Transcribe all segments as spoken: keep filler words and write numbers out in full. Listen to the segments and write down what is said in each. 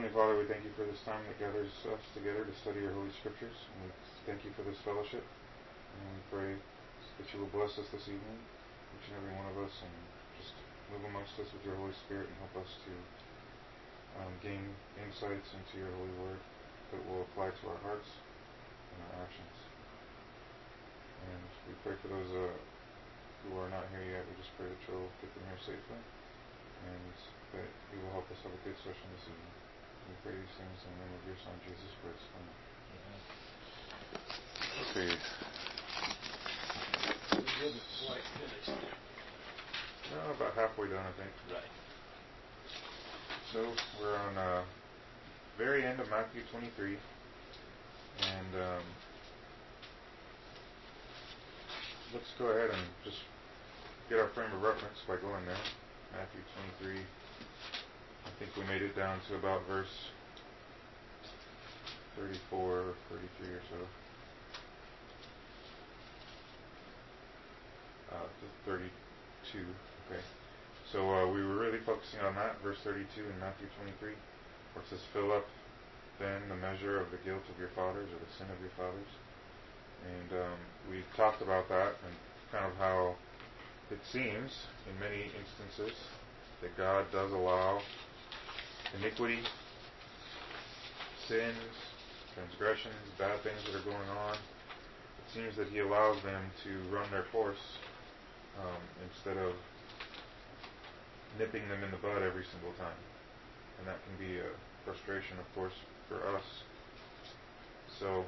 Heavenly Father, we thank you for this time that gathers us together to study your Holy Scriptures. And we thank you for this fellowship. And we pray that you will bless us this evening, each and every one of us, and just move amongst us with your Holy Spirit and help us to um, gain insights into your holy word that will apply to our hearts and our actions. And we pray for those uh, who are not here yet. We just pray that you'll get them here safely, and that you will help us have a good session this evening. We pray these things in the name of your Son, Jesus Christ. Amen. Okay. We're quite finished there. No, about halfway done, I think. Right. So we're on uh, very end of Matthew twenty-three, and um, let's go ahead and just get our frame of reference by going there. Matthew twenty-three. I think we made it down to about verse thirty-four, thirty-three or so. Uh, thirty-two. Okay. So uh, we were really focusing on that, verse thirty-two in Matthew twenty-three, where it says, "Fill up then the measure of the guilt of your fathers, or the sin of your fathers." And um, we talked about that and kind of how it seems in many instances that God does allow iniquity, sins, transgressions, bad things that are going on. It seems that He allows them to run their course um, instead of nipping them in the bud every single time. And that can be a frustration, of course, for us. So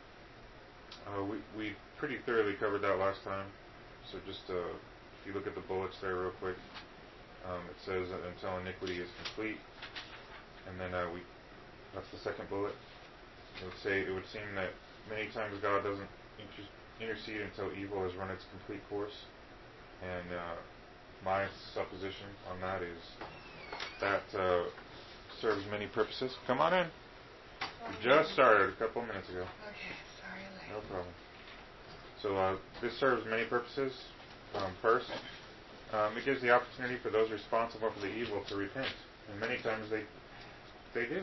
uh, we, we pretty thoroughly covered that last time. So just uh, if you look at the bullets there real quick, um, it says that until iniquity is complete. And then uh, we that's the second bullet. It would say it would seem that many times God doesn't inter- intercede until evil has run its complete course. And uh, my supposition on that is that uh, serves many purposes. Come on in. We just started a couple minutes ago. Okay, sorry, late. No problem. So uh, this serves many purposes. Um, first, um, it gives the opportunity for those responsible for the evil to repent, and many times they they do.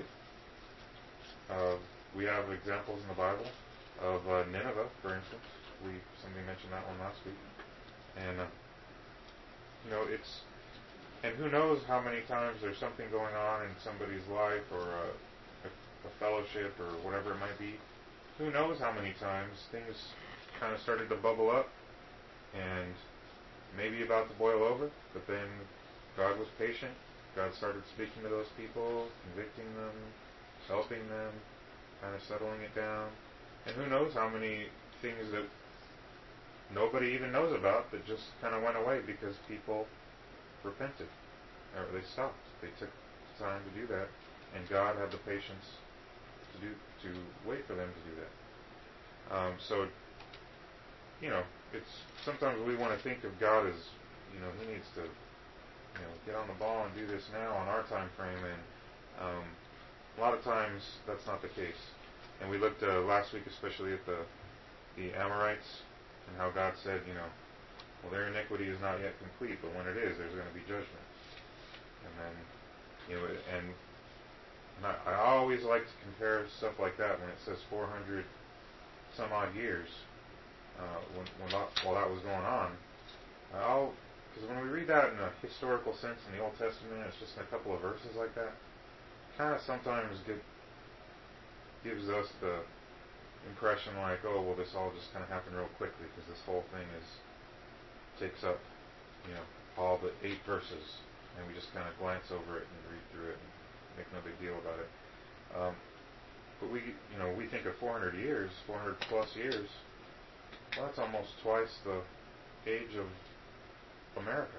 Uh, we have examples in the Bible of uh, Nineveh, for instance. We somebody mentioned that one last week, and uh, you know it's and who knows how many times there's something going on in somebody's life or a, a, a fellowship or whatever it might be. Who knows how many times things kind of started to bubble up and maybe about to boil over, but then God was patient. God started speaking to those people, convicting them, helping them, kind of settling it down. And who knows how many things that nobody even knows about that just kind of went away because people repented, or they stopped. They took time to do that, and God had the patience to do to wait for them to do that. Um, so, you know, it's sometimes we want to think of God as, you know, He needs to, you know, get on the ball and do this now on our time frame, and um, a lot of times that's not the case. And we looked uh, last week especially at the the Amorites and how God said, you know, well, their iniquity is not yet complete, but when it is, there's going to be judgment. And then, you know, and, and I, I always like to compare stuff like that when it says four hundred some odd years, uh, when, when that, while that was going on. Because when we read that in a historical sense in the Old Testament, it's just in a couple of verses like that, kind of sometimes give, gives us the impression like, oh, well, this all just kind of happened real quickly because this whole thing is takes up, you know, all but eight verses, and we just kind of glance over it and read through it and make no big deal about it. Um, but we, you know, we think of four hundred years, four hundred plus years. Well, that's almost twice the age of America.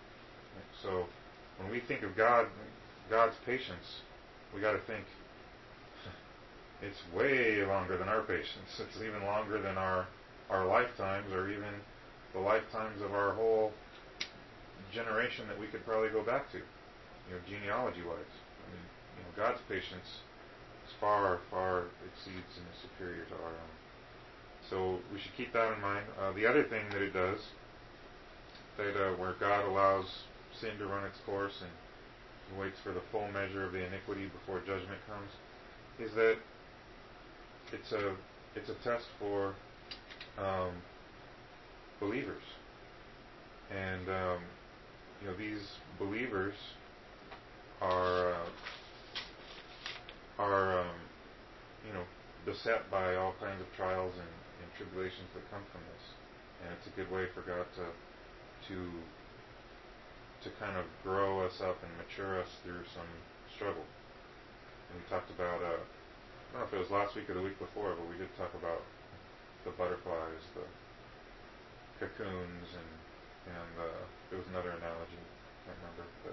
So when we think of God, God's patience, we got to think it's way longer than our patience. It's even longer than our our lifetimes, or even the lifetimes of our whole generation that we could probably go back to, you know, genealogy-wise. I mean, you know, God's patience is far, far exceeds and is superior to our own. So we should keep that in mind. Uh, the other thing that it does, that uh, where God allows sin to run its course and He waits for the full measure of the iniquity before judgment comes. Is that it's a it's a test for um, believers, and um, you know these believers are uh, are um, you know beset by all kinds of trials and, and tribulations that come from this, and it's a good way for God to to to kind of grow us up and mature us through some struggle. And we talked about uh, I don't know if it was last week or the week before, but we did talk about the butterflies, the cocoons, and and uh, there was another analogy, I can't remember, but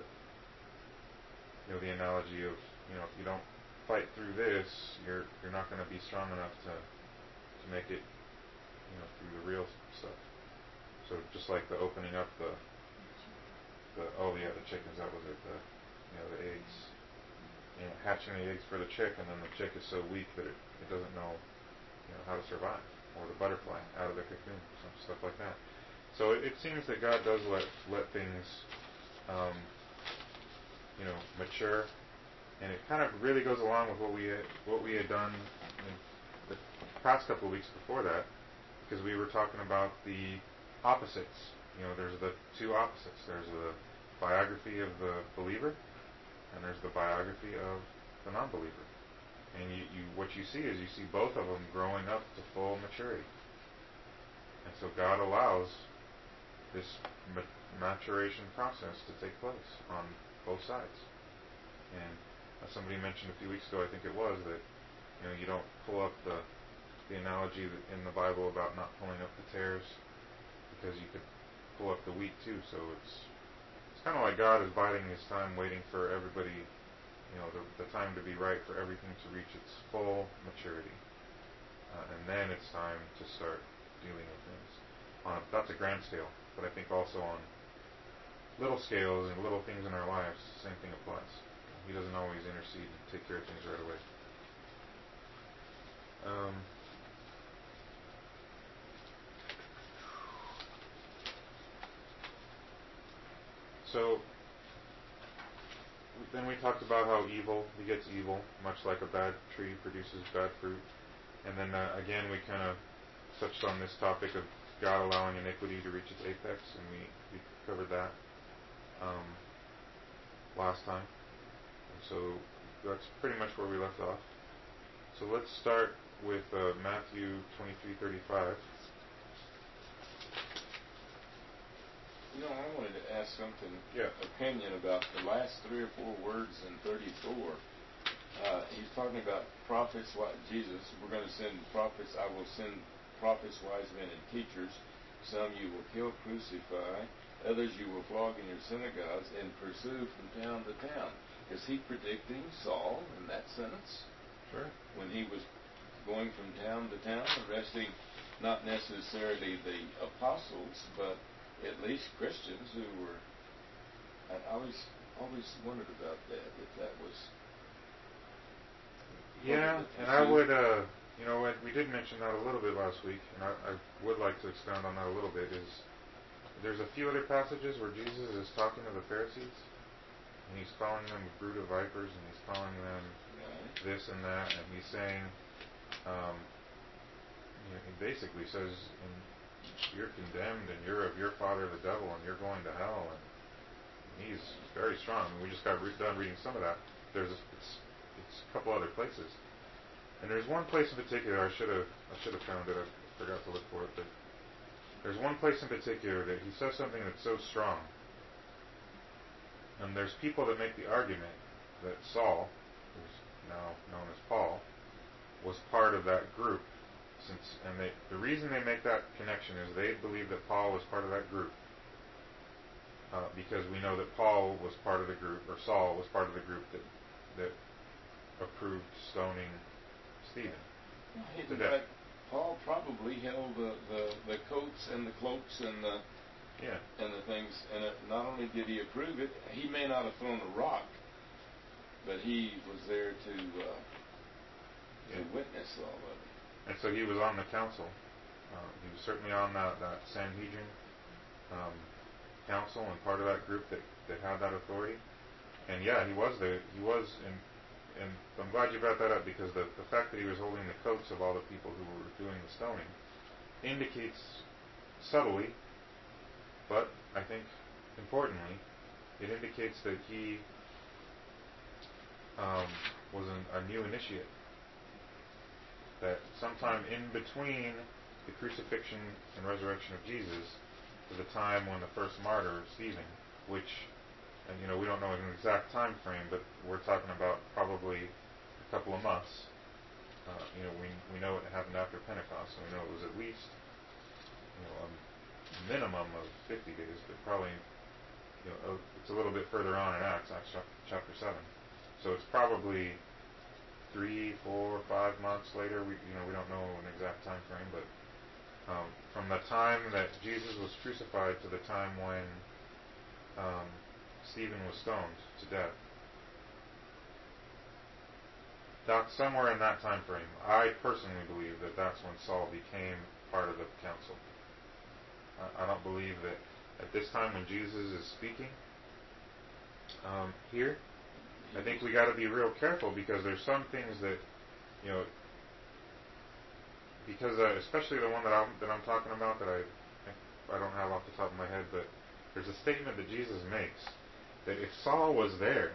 you know the analogy of you know if you don't fight through this, you're you're not going to be strong enough to to make it you know through the real stuff. So just like the opening up the the oh yeah the chickens, that was it, the you know the eggs, you know hatching the eggs for the chick, and then the chick is so weak that it, it doesn't know you know how to survive, or the butterfly out of the cocoon, some stuff like that. So it, it seems that God does let let things um, you know mature. And it kind of really goes along with what we had, what we had done in the past couple of weeks before that, because we were talking about the opposites. You know, there's the two opposites. There's the biography of the believer, and there's the biography of the non-believer. And you, you, what you see is you see both of them growing up to full maturity. And so God allows this ma- maturation process to take place on both sides. And as somebody mentioned a few weeks ago, I think it was, that you know you don't pull up the the analogy that in the Bible about not pulling up the tares, because you could pull up the wheat too. So it's it's kind of like God is biding His time, waiting for everybody, you know, the, the time to be right for everything to reach its full maturity, uh, and then it's time to start dealing with things on a, that's a grand scale, but I think also on little scales and little things in our lives, the same thing applies. He doesn't always intercede and take care of things right away. Um, so then we talked about how evil begets evil, much like a bad tree produces bad fruit. And then uh, again we kind of touched on this topic of God allowing iniquity to reach its apex, and we, we covered that um, last time. And so that's pretty much where we left off. So let's start with uh, Matthew twenty-three thirty-five. You know, I wanted to ask something, yeah. opinion about the last three or four words in thirty-four. Uh, he's talking about prophets, Jesus, we're going to send prophets, I will send prophets, wise men, and teachers. Some you will kill, crucify. Others you will flog in your synagogues and pursue from town to town. Is he predicting Saul in that sentence? Sure. When he was going from town to town, arresting not necessarily the apostles, but at least Christians who were. I always always wondered about that, if that was. Yeah, and I would, uh, you know, we did mention that a little bit last week, and I, I would like to expound on that a little bit. Is there's a few other passages where Jesus is talking to the Pharisees, and he's calling them a brood of vipers, and he's calling them right. this and that, and he's saying, um, you know, he basically says, you're condemned, and you're of your father the devil, and you're going to hell, and he's very strong. I mean, we just got re- done reading some of that. There's a, it's, it's a couple other places, and there's one place in particular I should have I should have found it. I forgot to look for it, but there's one place in particular that he says something that's so strong. And there's people that make the argument that Saul, who's now known as Paul, was part of that group. Since and they, the reason they make that connection is they believe that Paul was part of that group uh, because we know that Paul was part of the group, or Saul was part of the group that that approved stoning Stephen well, to death. Paul probably held the, the, the coats and the cloaks and the yeah. and the things, and it, not only did he approve it, he may not have thrown a rock, but he was there to uh, yeah. to witness all of it. And so he was on the council. Uh, he was certainly on that, that Sanhedrin um, council and part of that group that, that had that authority. and yeah, he was there. He was, and and I'm glad you brought that up, because the the fact that he was holding the coats of all the people who were doing the stoning indicates subtly, but I think importantly, it indicates that he um, was an, a new initiate. That sometime in between the crucifixion and resurrection of Jesus to the time when the first martyr, Stephen, which, and you know, we don't know an exact time frame, but we're talking about probably a couple of months. Uh, you know, we we know it happened after Pentecost, so we know it was at least, you know, a minimum of fifty days, but probably, you know, it's a little bit further on in Acts, Acts chapter seven. So it's probably three, four, five months later. We, you know, we don't know an exact time frame, but um, from the time that Jesus was crucified to the time when um, Stephen was stoned to death, that's somewhere in that time frame. I personally believe that that's when Saul became part of the council. I, I don't believe that at this time when Jesus is speaking um, here, I think we got to be real careful, because there's some things that, you know, because uh, especially the one that I'm that I'm talking about that I I don't have off the top of my head, but there's a statement that Jesus makes that if Saul was there,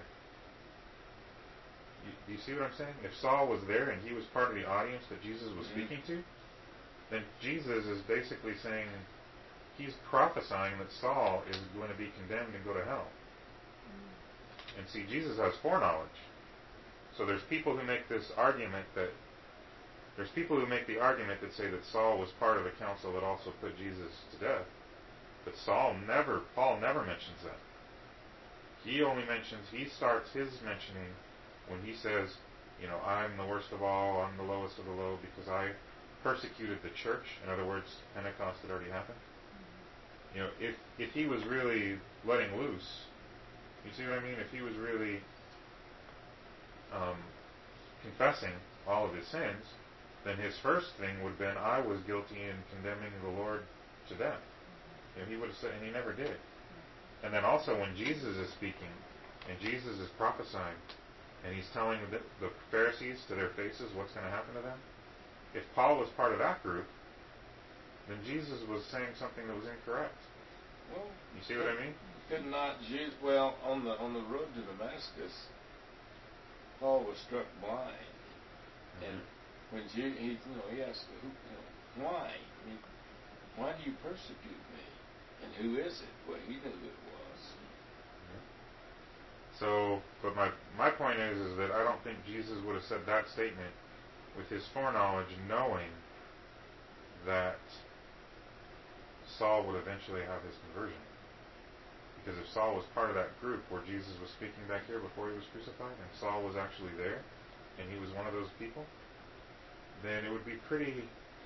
you, do you see what I'm saying? If Saul was there and he was part of the audience that Jesus was Mm-hmm. speaking to, then Jesus is basically saying, he's prophesying that Saul is going to be condemned and go to hell. And see, Jesus has foreknowledge. So there's people who make this argument that, there's people who make the argument that say that Saul was part of the council that also put Jesus to death. But Saul never, Paul never mentions that. He only mentions, he starts his mentioning when he says, you know, I'm the worst of all, I'm the lowest of the low because I persecuted the church. In other words, Pentecost had already happened. You know, if if he was really letting loose, you see what I mean? If he was really um, confessing all of his sins, then his first thing would have been, I was guilty in condemning the Lord to death. You know, he would have said, and he never did. And then also when Jesus is speaking, and Jesus is prophesying, and he's telling the, the Pharisees to their faces what's going to happen to them, if Paul was part of that group, then Jesus was saying something that was incorrect. Well, you see what I mean? Could not Jesus? Well, on the on the road to Damascus, Paul was struck blind, mm-hmm. and when Jesus, he, you know, he asked, who, you know, why? I mean, why do you persecute me? And who is it? Well, he knew who it was. Mm-hmm. So, but my my point is, is that I don't think Jesus would have said that statement with his foreknowledge, knowing that Saul would eventually have his conversion. Because if Saul was part of that group where Jesus was speaking back here before he was crucified, and Saul was actually there, and he was one of those people, then it would be pretty,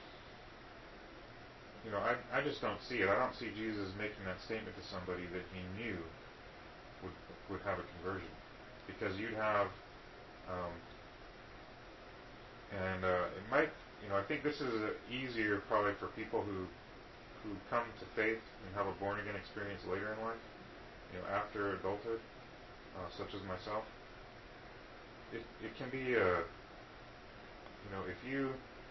you know, I, I just don't see it. I don't see Jesus making that statement to somebody that he knew would would have a conversion. Because you'd have, um, and uh, it might, you know, I think this is easier probably for people who who come to faith and have a born-again experience later in life, you know, after adulthood, uh, such as myself. It it can be a, you know, if you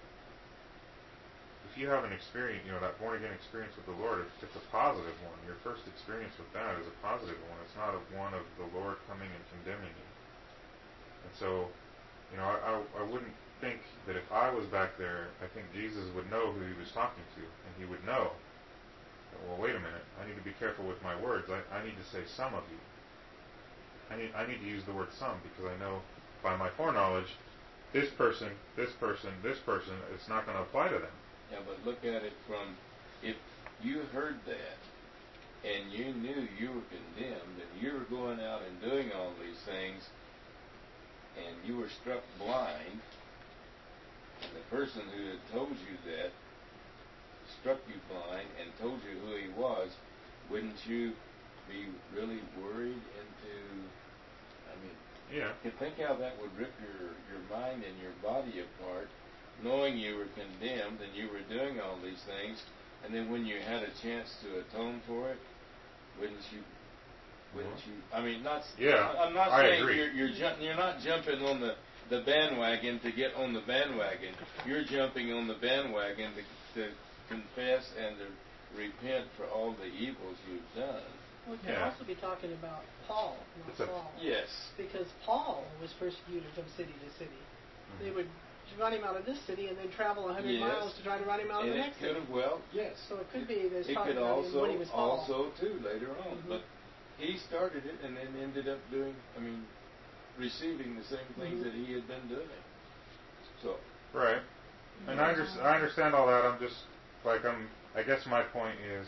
if you have an experience, you know, that born-again experience with the Lord, if it's a positive one, your first experience with that is a positive one. It's not a one of the Lord coming and condemning you. And so, you know, I, I, I wouldn't think that if I was back there, I think Jesus would know who he was talking to, and he would know, well, wait a minute, I need to be careful with my words. I, I need to say some of you. I need I need to use the word some, because I know by my foreknowledge, this person, this person, this person, it's not going to apply to them. Yeah, but look at it from, if you heard that, and you knew you were condemned, and you were going out and doing all these things, and you were struck blind, and the person who had told you that struck you blind and told you who he was, wouldn't you be really worried into, I mean, yeah. you think how that would rip your, your mind and your body apart, knowing you were condemned and you were doing all these things, and then when you had a chance to atone for it, wouldn't you Wouldn't you? I mean, not. Yeah, I'm not I saying agree. you're you're, ju- you're not jumping on the, the bandwagon to get on the bandwagon. You're jumping on the bandwagon to, to confess and to repent for all the evils you've done. We could Yeah. also be talking about Paul, not It's a- Saul. Yes. Because Paul was persecuted from city to city. Mhm. They would run him out of this city and then travel a hundred Yes. miles to try to run him out of And the it next could city. have, well, yes. So it could be there's It talking could about him also, when he was Paul. also too later on, Mhm. but he started it and then ended up doing. I mean, receiving the same things Mhm. that he had been doing. So. Right. And I, under, I understand all that. I'm just like I'm. I guess my point is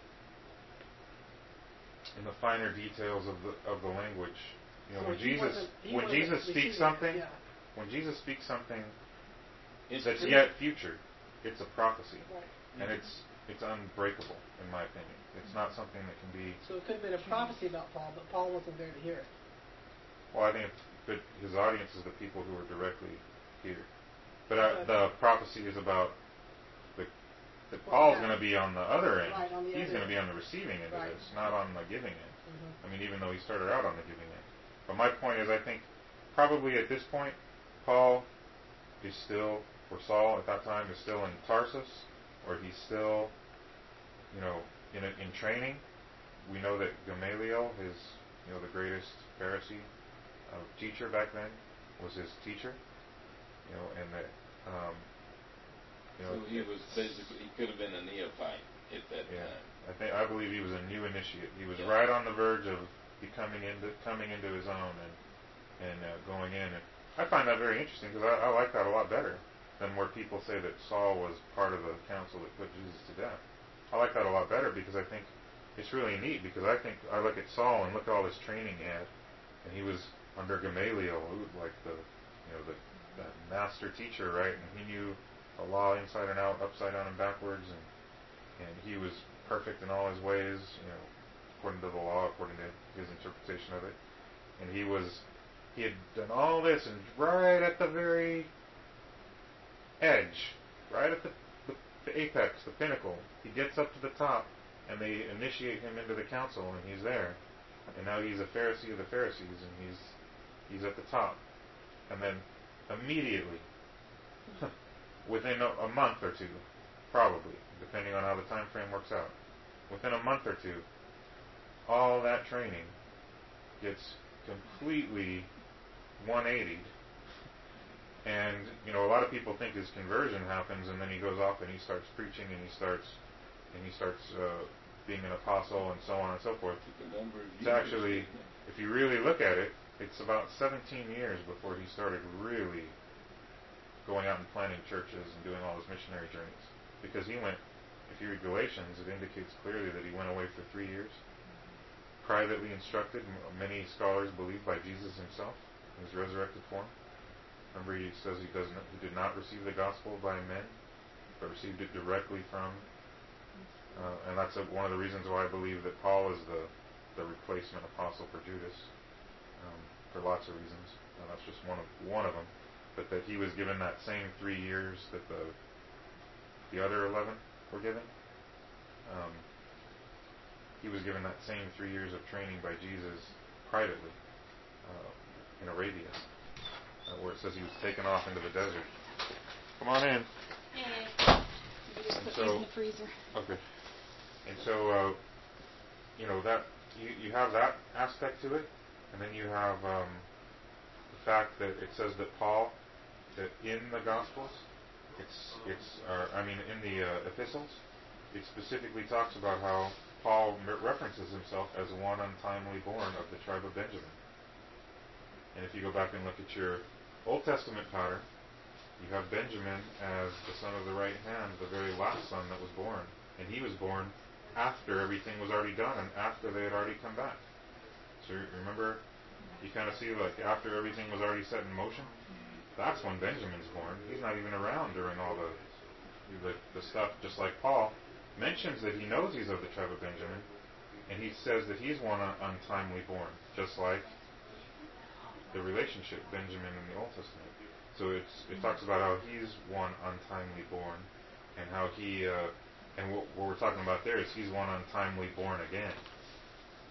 in the finer details of the of the language. You know, So when he Jesus wasn't- he when wasn't Jesus speaks receiving it, something, yeah. when Jesus speaks something It's that's true. yet future, it's a prophecy, Right. and it's it's unbreakable in my opinion. It's not something that can be. So it could have been a prophecy about Paul, but Paul wasn't there to hear it. Well, I think it, but his audience is the people who are directly here. But uh, Okay. the prophecy is about the that Well, Paul's yeah. going to be on the other end. Right, on the He's other going to be end. on the receiving end Right. of this, not on the giving end. Mm-hmm. I mean, even though he started out on the giving end. But my point is, I think probably at this point, Paul is still, or Saul at that time is still in Tarsus, or he's still, you know, in a, in training. We know that Gamaliel, his, you know, the greatest Pharisee uh, teacher back then, was his teacher. You know, and that, um, you know, So he it- was basically, he could have been a neophyte at that yeah, time. I think I believe he was a new initiate. He was Yeah. right on the verge of becoming into coming into his own and and uh, going in. And I find that very interesting because I, I like that a lot better than where people say that Saul was part of the council that put Jesus to death. I like that a lot better because I think it's really neat. Because I think I look at Saul and look at all this training he had, and he was under Gamaliel, who was like the you know the, the master teacher, right? And he knew the law inside and out, upside down and backwards, and and he was perfect in all his ways, you know, according to the law, according to his interpretation of it. And he was, he had done all this, and right at the very edge, right at the, the, the apex, the pinnacle, he gets up to the top, and they initiate him into the council, and he's there. And now he's a Pharisee of the Pharisees, and he's he's at the top. And then immediately, within a, a month or two, probably, depending on how the time frame works out, within a month or two, all that training gets completely one eightied. And, you know, a lot of people think his conversion happens and then he goes off and he starts preaching and he starts and he starts uh, being an apostle and so on and so forth. Took a number of It's years. actually, if you really look at it, it's about seventeen years before he started really going out and planting churches and doing all his missionary journeys. Because he went, if you read Galatians, it indicates clearly that he went away for three years, privately instructed, many scholars believe, by Jesus himself in his resurrected form. Remember, he says he doesn't, he did not receive the gospel by men, but received it directly from. Uh, and that's a, one of the reasons why I believe that Paul is the, the replacement apostle for Judas, um, for lots of reasons. And that's just one of one of them. But that he was given that same three years that the the other eleven were given. Um, he was given that same three years of training by Jesus privately uh, in Arabia, uh, where it says he was taken off into the desert. Come on in. Hey, you just And put so- these in the freezer. Okay. And so, uh, you know, that you, you have that aspect to it, and then you have um, the fact that it says that Paul, that in the Gospels, it's it's uh, I mean in the uh, epistles, it specifically talks about how Paul references himself as one untimely born of the tribe of Benjamin. And if you go back and look at your Old Testament pattern, you have Benjamin as the son of the right hand, the very last son that was born. And he was born after everything was already done and after they had already come back. So remember, you kind of see like after everything was already set in motion, that's when Benjamin's born. He's not even around during all the the, the stuff, just like Paul mentions that he knows he's of the tribe of Benjamin, and he says that he's one un- untimely born, just like the relationship Benjamin in the Old Testament. So it's it talks about how he's one untimely born, and how he uh, and what, what we're talking about there is he's one untimely born again.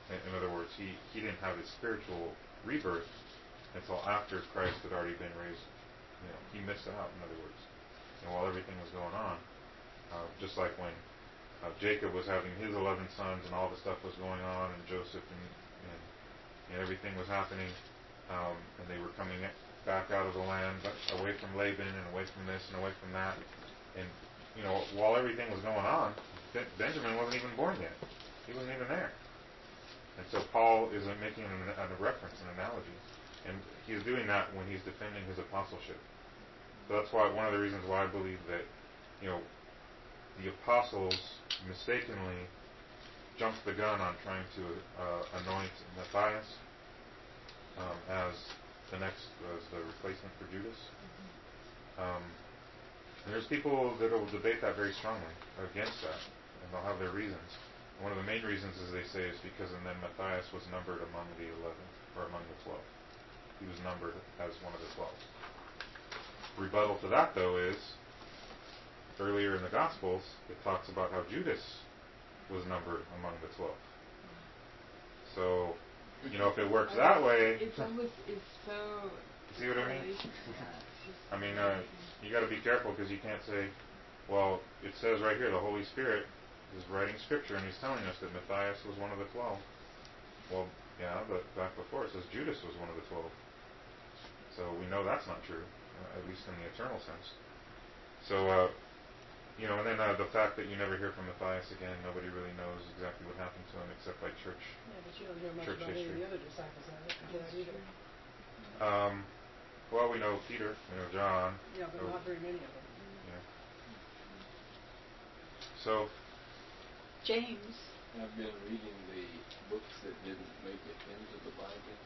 In, in other words, he, he didn't have his spiritual rebirth until after Christ had already been raised. You know, he missed out, in other words. And while everything was going on, uh, just like when uh, Jacob was having his eleven sons and all the stuff was going on, and Joseph and, and, and everything was happening, um, and they were coming back out of the land, but away from Laban and away from this and away from that. And, you know, while everything was going on, Ben- Benjamin wasn't even born yet. He wasn't even there. And so Paul is making an, a reference, an analogy. And he's doing that when he's defending his apostleship. So that's why one of the reasons why I believe that, you know, the apostles mistakenly jumped the gun on trying to uh, anoint Matthias um, as the next, as the replacement for Judas. Um, and there's people that will debate that very strongly against that, and they'll have their reasons. One of the main reasons, as they say, is because and then Matthias was numbered among the eleven, or among the twelve. He was numbered as one of the twelve. Rebuttal to that, though, is earlier in the Gospels, it talks about how Judas was numbered among the twelve. So, you know, if it works that way, It's almost, it's so... see what I mean? Yeah, it's just I mean, uh, you got to be careful because you can't say, well, it says right here, the Holy Spirit is writing Scripture and he's telling us that Matthias was one of the twelve. Well, yeah, but back before it says Judas was one of the twelve. So we know that's not true, uh, at least in the eternal sense. So, uh, you know, and then uh, the fact that you never hear from Matthias again, nobody really knows exactly what happened to him except by church. Yeah, but you don't hear much Church about any of history. the other disciples of it. You know, either. Um, well, we know Peter, we know John. Yeah, but Oh, not very many of them. yeah. So, James. I've been reading the books that didn't make it into the Bible.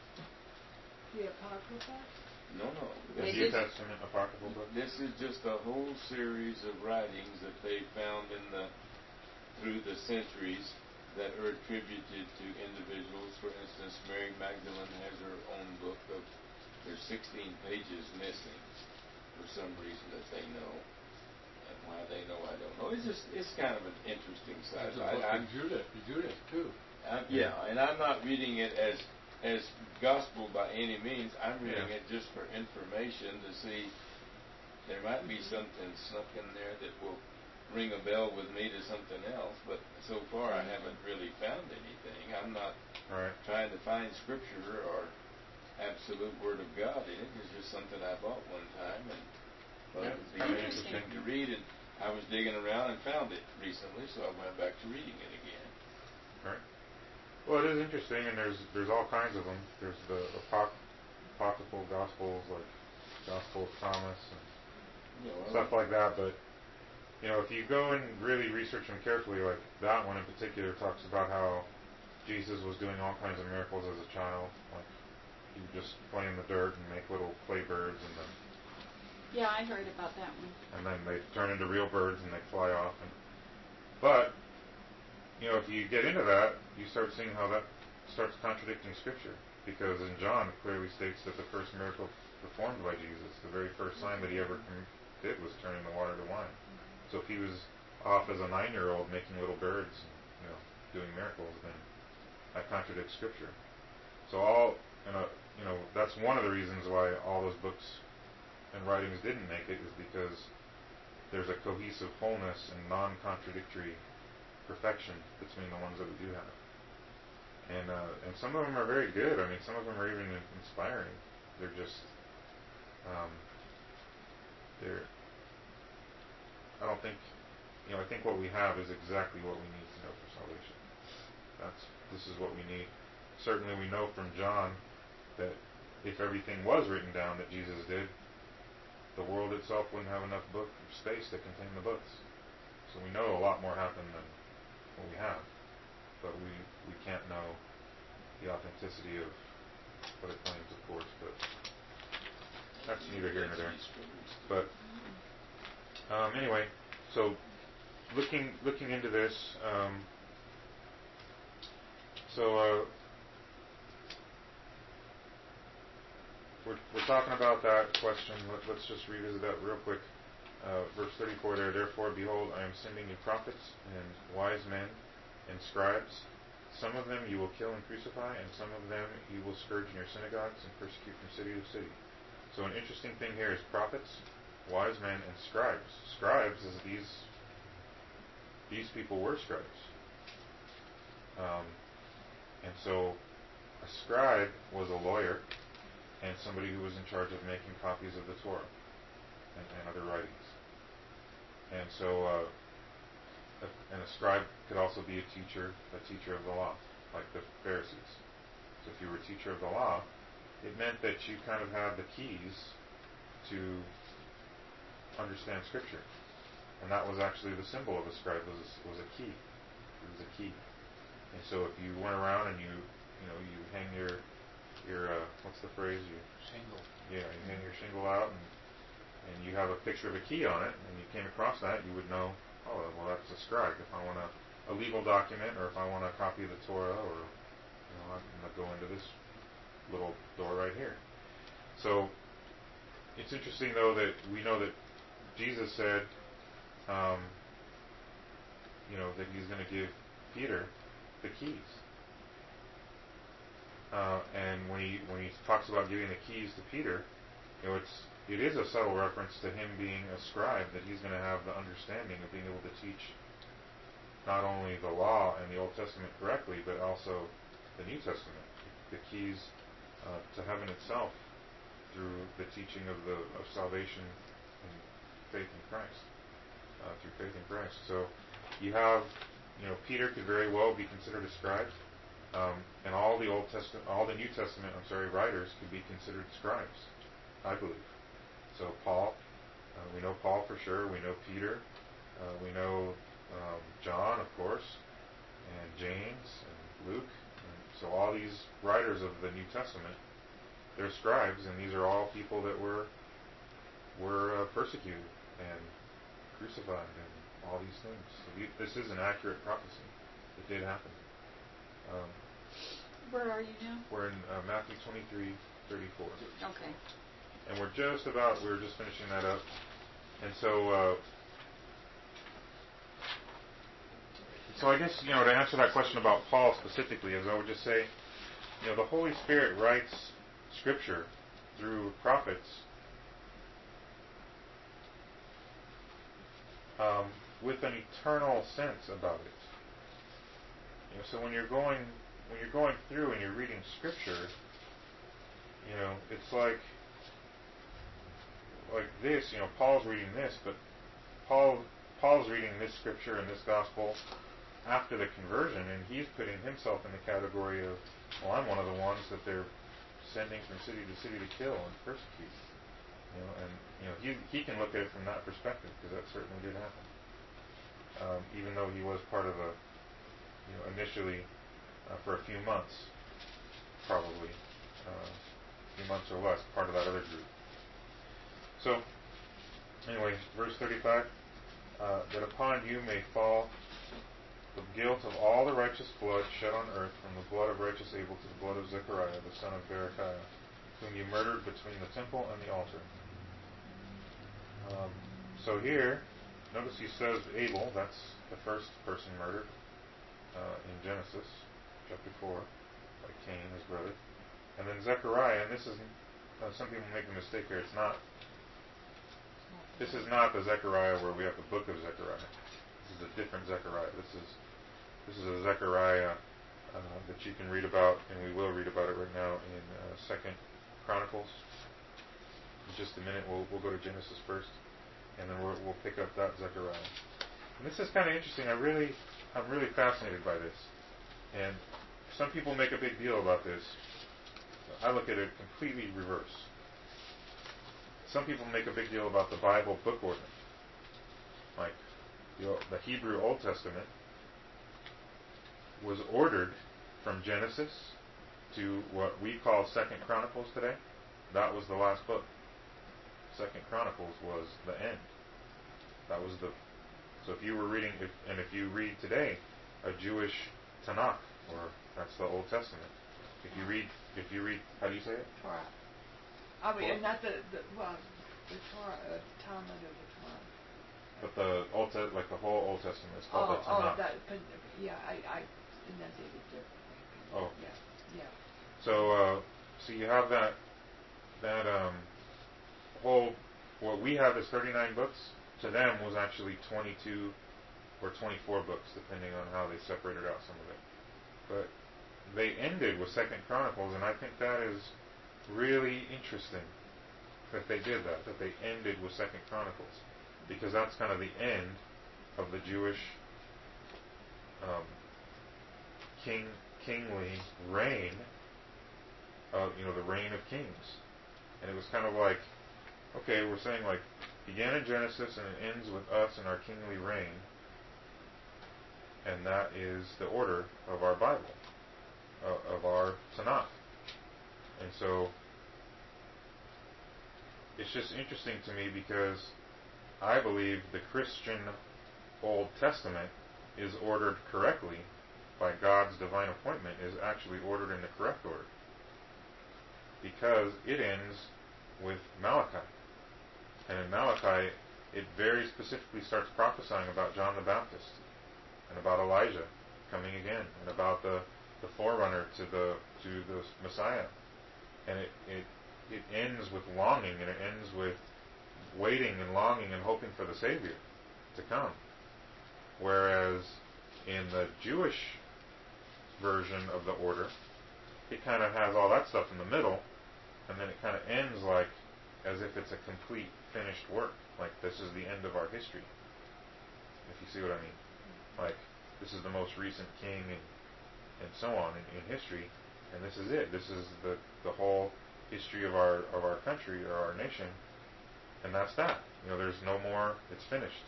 the Apocrypha. No, no. the They This New is, did- Testament apocryphal book. this is just a whole series of writings that they found in the through the centuries that are attributed to individuals. For instance, Mary Magdalene has her own book of there's sixteen pages missing for some reason that they know. And why they know, I don't know. It's just it's kind of an interesting side. There's a book I, of I'm, Judas, Judas too. I'm, yeah, and I'm not reading it as as gospel by any means. I'm reading Yeah. it just for information to see there might be something snuck in there that will ring a bell with me to something else. But so far, I haven't really found anything. I'm not Right. trying to find scripture or absolute word of God in it. It's just something I bought one time and thought Yeah, it would it's be kinda interesting interesting. to read. And I was digging around and found it recently, so I went back to reading it again. Right. Well, it is interesting, and there's there's all kinds of them. There's the apoc- apocryphal gospels, like Gospel of Thomas and You know, I stuff like that. But you know, if you go and really research them carefully, like that one in particular talks about how Jesus was doing all kinds of miracles as a child, like he would just play in the dirt and make little clay birds, and then Yeah, I heard about that one. and then they turn into real birds and they fly off. And, but you know, if you get into that, you start seeing how that starts contradicting Scripture, because in John it clearly states that the first miracle performed by Jesus, the very first sign that he ever did, was turning the water to wine. So if he was off as a nine-year-old making little birds, and, you know, doing miracles, then that contradicts Scripture. So all, you know, you know, that's one of the reasons why all those books and writings didn't make it, is because there's a cohesive wholeness and non-contradictory perfection between the ones that we do have. And uh, and some of them are very good. I mean, some of them are even inspiring. They're just, um, they're, I don't think, you know, I think what we have is exactly what we need to know for salvation. That's, this is what we need. Certainly we know from John that if everything was written down that Jesus did, the world itself wouldn't have enough book space to contain the books. So we know a lot more happened than what we have. But we, we can't know the authenticity of what it claims, of course, but that's neither here nor there. But um, anyway, so looking looking into this, um, so uh, we're we're talking about that question. Let, let's just revisit that real quick. Uh, verse thirty-four there. Therefore, behold, I am sending you prophets and wise men and scribes, some of them you will kill and crucify, and some of them you will scourge in your synagogues and persecute from city to city. So an interesting thing here is prophets, wise men, and scribes. Scribes is these these people were scribes. Um, and so a scribe was a lawyer and somebody who was in charge of making copies of the Torah and, and other writings. And so uh, a, and a scribe could also be a teacher, a teacher of the law, like the Pharisees. So if you were a teacher of the law, it meant that you kind of had the keys to understand Scripture. And that was actually the symbol of a scribe, was was a key. It was a key. And so if you went around and you, you know, you hang your, your uh, what's the phrase? You Shingle. Yeah, you hang your shingle out, and and you have a picture of a key on it, and you came across that, you would know, oh, well, that's a scribe. If I want a, a legal document, or if I want a copy of the Torah, or, you know, I'm going to go into this little door right here. So it's interesting, though, that we know that Jesus said, um, you know, that he's going to give Peter the keys. Uh, and when he when he talks about giving the keys to Peter, you know, it's it is a subtle reference to him being a scribe, that he's going to have the understanding of being able to teach not only the law and the Old Testament correctly, but also the New Testament, the keys uh, to heaven itself through the teaching of the of salvation and faith in Christ, uh, through faith in Christ. So you have, you know, Peter could very well be considered a scribe. Um, and all the Old Testament, all the New Testament, I'm sorry, writers could be considered scribes, I believe. So Paul, uh, we know Paul for sure. We know Peter. Uh, we know um, John, of course, and James and Luke. And so all these writers of the New Testament, they're scribes, and these are all people that were were uh, persecuted and crucified and all these things. So we, this is an accurate prophecy. It did happen. Um, Where are you now? we're in uh, Matthew twenty-three thirty-four. Okay. And we're just about, we were just finishing that up. And so, uh, so I guess, you know, to answer that question about Paul specifically, as I would just say, you know, the Holy Spirit writes Scripture through prophets um, with an eternal sense about it. You know, so when you're going when you're going through and you're reading Scripture, you know, it's like like this. You know, Paul's reading this, but Paul Paul's reading this Scripture and this Gospel after the conversion, and he's putting himself in the category of, well, I'm one of the ones that they're sending from city to city to kill and persecute. You know, and you know, he he can look at it from that perspective, because that certainly did happen. Um, even though he was part of a, you know, initially uh, for a few months, probably uh, a few months or less, part of that other group. So, anyway, verse thirty-five, uh, that upon you may fall the guilt of all the righteous blood shed on earth, from the blood of righteous Abel to the blood of Zechariah, the son of Berechiah, whom you murdered between the temple and the altar. Um, so here, notice he says Abel, that's the first person murdered uh, in Genesis chapter four, by Cain, his brother. And then Zechariah, and this is, uh, some people make a mistake here, it's not, this is not the Zechariah where we have the book of Zechariah. This is a different Zechariah. This is this is a Zechariah uh, that you can read about, and we will read about it right now in uh, Second Chronicles. In just a minute, we'll we'll go to Genesis first, and then we'll, we'll pick up that Zechariah. And this is kind of interesting. I really I'm really fascinated by this, and some people make a big deal about this. I look at it completely reverse. Some people make a big deal about the Bible book order, like the, the Hebrew Old Testament was ordered from Genesis to what we call Second Chronicles today. That was the last book. Second Chronicles was the end. That was the. So if you were reading, if, and if you read today a Jewish Tanakh, or that's the Old Testament. If you read, if you read, how do you say it? Torah. I mean, Torah. not the, the well, the Torah, uh, Talmud of the Torah. But the Old, Te- like the whole Old Testament, is called Oh, the Tanakh. oh, that, but, yeah, I, I, and then dated differently. Oh. Yeah, yeah. So, uh, so you have that, that, um, whole, what we have is thirty-nine books, to them was actually twenty-two or twenty-four books, depending on how they separated out some of it. But they ended with Second Chronicles, and I think that is really interesting that they did that, that they ended with Second Chronicles, because that's kind of the end of the Jewish um, king kingly reign, of you know the reign of kings, and it was kind of like, okay, we're saying like began in Genesis and it ends with us and our kingly reign, and that is the order of our Bible, uh, of our Tanakh. And so it's just interesting to me because I believe the Christian Old Testament is ordered correctly by God's divine appointment, is actually ordered in the correct order, because it ends with Malachi. And in Malachi, it very specifically starts prophesying about John the Baptist and about Elijah coming again and about the, the forerunner to the to the Messiah. And it, it it ends with longing, and it ends with waiting and longing and hoping for the Savior to come. Whereas in the Jewish version of the order, it kind of has all that stuff in the middle, and then it kind of ends like as if it's a complete finished work, like this is the end of our history, if you see what I mean. Like this is the most recent king, and and so on in, in history, and this is it. This is the the whole history of our of our country or our nation, and that's that. You know, there's no more. It's finished,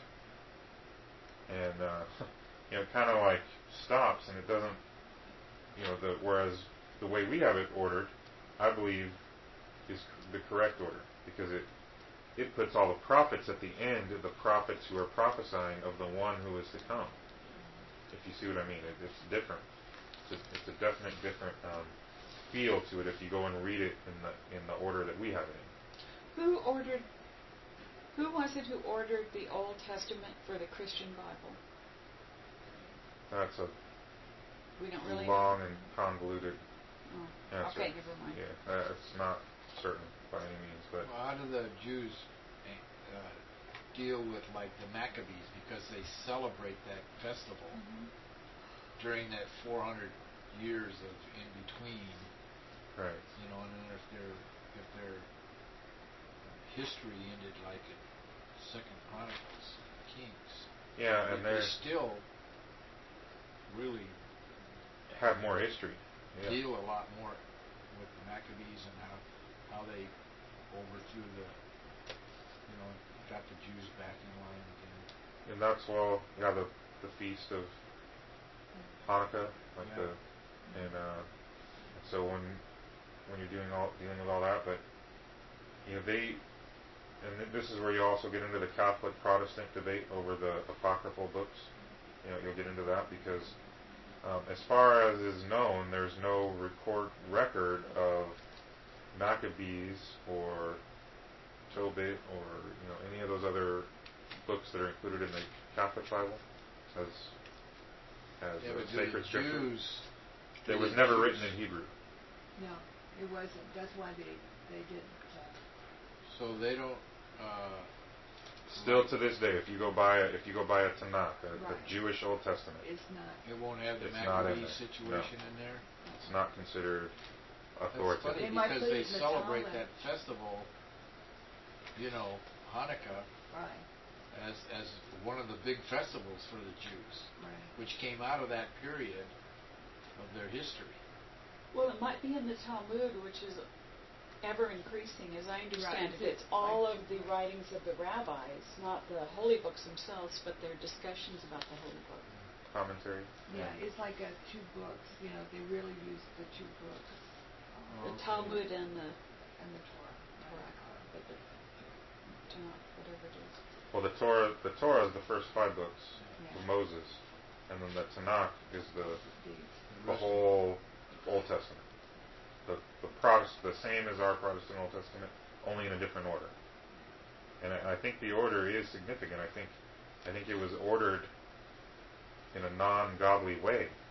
and uh, you know, it kind of like stops, and it doesn't. You know, the whereas the way we have it ordered, I believe, is the correct order, because it it puts all the prophets at the end, the prophets who are prophesying of the one who is to come. If you see what I mean, it, it's different. It's a, it's a definite different um, feel to it if you go and read it in the in the order that we have it in. Who ordered? Who was it who ordered the Old Testament for the Christian Bible? That's a We don't really long know. and convoluted Oh, answer. okay, never mind. Yeah, uh, it's not certain by any means, but Well, how do the Jews uh, deal with like the Maccabees, because they celebrate that festival Mm-hmm. during that four hundred years of in between, right. you know, and then if their if their history ended like in Second Chronicles, Kings, Yeah, and they they still really have more history. Yeah. deal a lot more with the Maccabees and how how they overthrew the, you know, got the Jews back in line again. And that's well, yeah, the the feast of Hanukkah, like Yeah. the and uh, so when when you're doing all dealing with all that, but you know they, and this is where you also get into the Catholic Protestant debate over the apocryphal books. You know, you'll get into that because um, as far as is known, there's no record record of Maccabees or Tobit or you know any of those other books that are included in the Catholic Bible as as Yeah, a but do sacred the scripture. Jews, It do was the never Jews- written in Hebrew. No, it wasn't. That's why they, they didn't. Uh, so they don't. Uh, Still to this day, if you go buy a, if you go buy a Tanakh, a, a Right. Jewish Old Testament, it's not. it won't have the It's not in Maccabee there. situation in there. it's not considered That's authoritative. funny They might because put they it in the celebrate Talmud. that festival, you know, Hanukkah, Right, as as one of the big festivals for the Jews, right. which came out of that period of their history. Well, it might be in the Talmud, which is ever increasing, as I understand Right. it. It's all of the writings of the rabbis, not the holy books themselves, but their discussions about the holy book. Commentary. Yeah, it's like uh, two books. You know, they really use the two books. Oh, The okay. Talmud and the And the Torah. Torah, but the Tanakh, whatever it is. Well, the Torah, the Torah is the first five books Yeah. of Moses, and then the Tanakh is the These. The the rest- whole Old Testament. The the Protest, the same as our Protestant Old Testament, only in a different order. And I, I think the order is significant. I think I think it was ordered in a non-godly way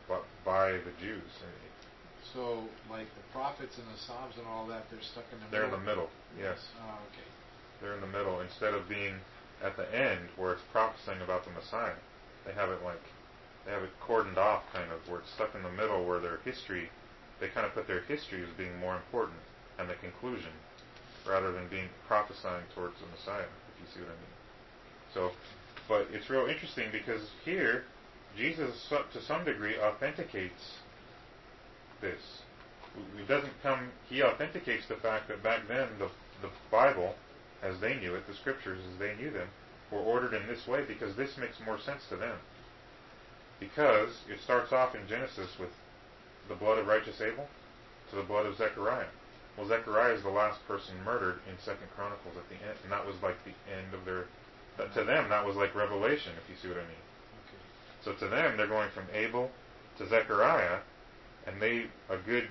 by, by the Jews. So, like the prophets and the Psalms and all that, they're stuck in the They're in middle? the middle, yes. Oh, okay. They're in the middle. Instead of being at the end where it's prophesying about the Messiah, they have it like, they have it cordoned off kind of, where it's stuck in the middle where their history, they kind of put their history as being more important and the conclusion, rather than being prophesying towards the Messiah, if you see what I mean. So, but it's real interesting because here, Jesus, to some degree, authenticates this. He doesn't come, he authenticates the fact that back then, the, the Bible, as they knew it, the Scriptures as they knew them, were ordered in this way because this makes more sense to them. Because it starts off in Genesis with the blood of righteous Abel to the blood of Zechariah. Well, Zechariah is the last person murdered in Second Chronicles at the end, and that was like the end of their, that, to them, that was like Revelation, if you see what I mean. Okay. So to them, they're going from Abel to Zechariah, and they, a good,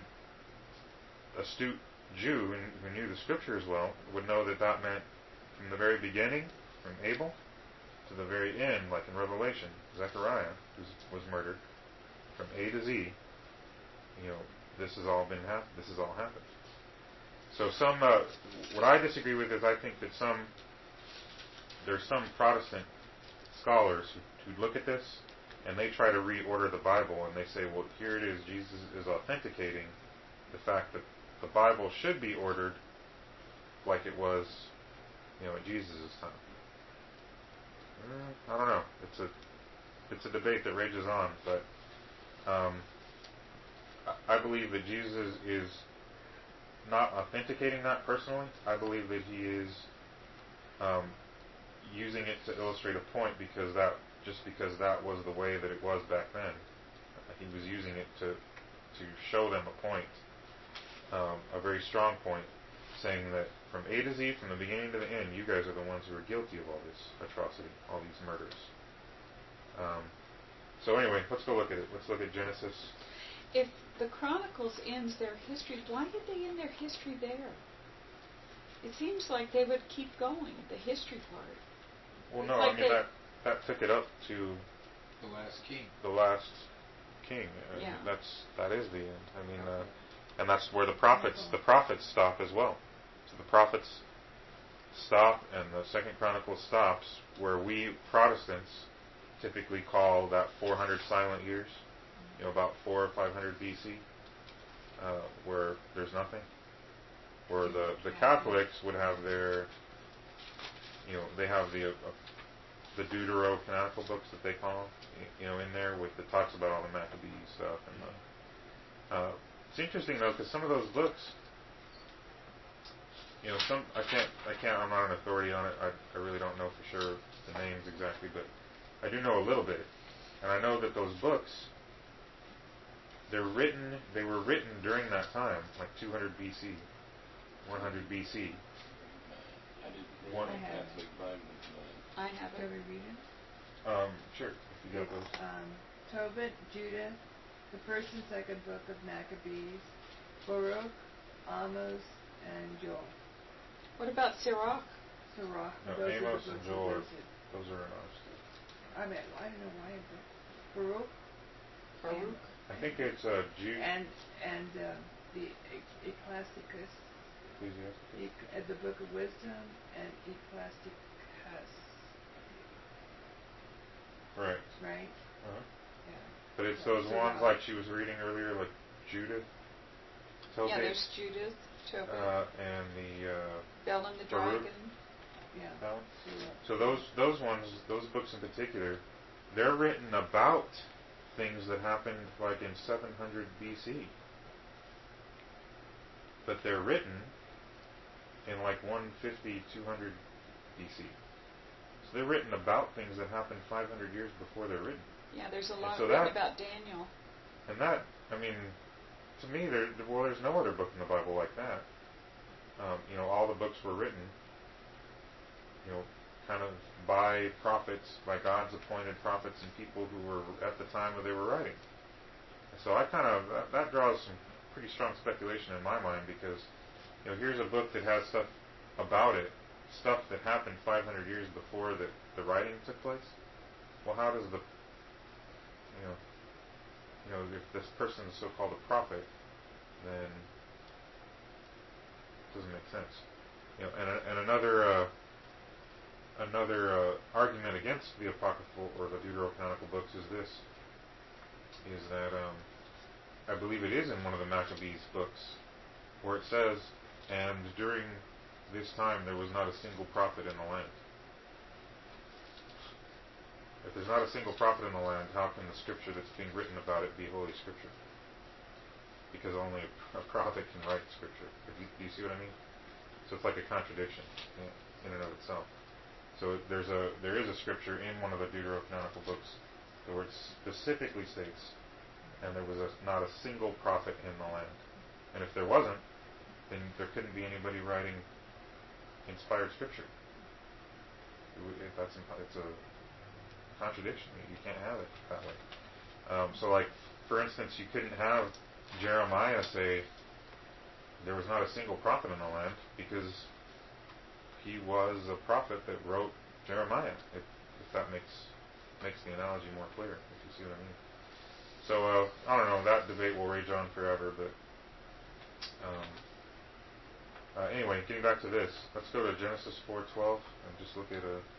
astute Jew who knew the Scriptures well, would know that that meant from the very beginning, from Abel, to the very end, like in Revelation, Zechariah was, was murdered, from A to Z. You know, this has all been hap- This has all happened. So some, uh, what I disagree with is I think that some, there's some Protestant scholars who, who look at this and they try to reorder the Bible and they say, well, here it is, Jesus is authenticating the fact that the Bible should be ordered like it was, you know, at Jesus' time. Mm, I don't know. It's a, it's a debate that rages on, but um, I, I believe that Jesus is not authenticating that personally. I believe that he is um, using it to illustrate a point because that just because that was the way that it was back then. He was using it to to show them a point, um, a very strong point, saying that from A to Z, from the beginning to the end, you guys are the ones who are guilty of all this atrocity, all these murders. Um, so anyway, let's go look at it. Let's look at Genesis. If the Chronicles ends their history, why did they end their history there? It seems like they would keep going, the history part. Well, It's no, like I mean they, that that took it up to The last king. the last king. I Yeah. mean, that's that is the end. I mean, uh, and that's where the prophets the prophets stop as well. So the prophets stop, and the Second Chronicles stops where we Protestants typically call that four hundred silent years. You know, about four or five hundred B C, uh, where there's nothing. Where the the Catholics would have their, you know, they have the uh, the Deuterocanonical books that they call them, you know, in there with that talks about all the Maccabees stuff and the. Uh, it's interesting though because some of those books, you know, some I can't I can't I'm not an authority on it. I I really don't know for sure the names exactly, but I do know a little bit, and I know that those books. They're written. They were written during that time, like two hundred B C, one hundred B C. I didn't bring One- my I have Catholic Bible tonight. I have Shall it. we read it? Um, sure, if you got those. Um, Tobit, Judah, the first and second book of Maccabees, Baruch, Amos, and Joel. What about Sirach? Sirach. No, those are the Amos books and that Joel are, listed. those are in ours. I mean, I don't know why, but Baruch Baruch? I think it's uh, Jude, and and uh, the E- Ecclesiasticus, Ecclesiastes. e- uh, the Book of Wisdom, and Ecclesiasticus, Right. right? Uh-huh. Yeah. But it's So- those so ones that- like she was reading earlier, like Judith, Tobit, Yeah, there's Judith, Tobit, uh, and the uh, Bel and the Baruch. Dragon. Yeah. that one. Sirach. So those those ones, those books in particular, they're written about things that happened like in seven hundred B C. But they're written in like one fifty, two hundred B C. So they're written about things that happened five hundred years before they're written. Yeah, there's a And lot so written that- about Daniel. And that, I mean, to me, there, well, there's no other book in the Bible like that. Um, you know, all the books were written, you know, kind of by prophets, by God's appointed prophets and people who were at the time that they were writing. So I kind of, that, that draws some pretty strong speculation in my mind because, you know, here's a book that has stuff about it, stuff that happened five hundred years before the, the writing took place. Well, how does the, you know, you know, if this person is so-called a prophet, then it doesn't make sense. You know, and and another uh, another uh, argument against the apocryphal or the deuterocanonical books is this: is that um, I believe it is in one of the Maccabees books where it says, "And during this time there was not a single prophet in the land." If there's not a single prophet in the land, how can the scripture that's being written about it be Holy Scripture? Because only a, a prophet can write scripture. Do you, do you see what I mean? So it's like a contradiction in, in and of itself. So there's a there is a scripture in one of the deuterocanonical books where it specifically states, "And there was a, not a single prophet in the land." And if there wasn't, then there couldn't be anybody writing inspired scripture. It, would- it, that's impo- it's a contradiction. You can't have it that way. Um, so, like, for instance, you couldn't have Jeremiah say there was not a single prophet in the land because he was a prophet that wrote Jeremiah. If, if that makes makes the analogy more clear, if you see what I mean. So, uh, I don't know. That debate will rage on forever. But um, uh, anyway, getting back to this, let's go to Genesis four twelve and just look at a.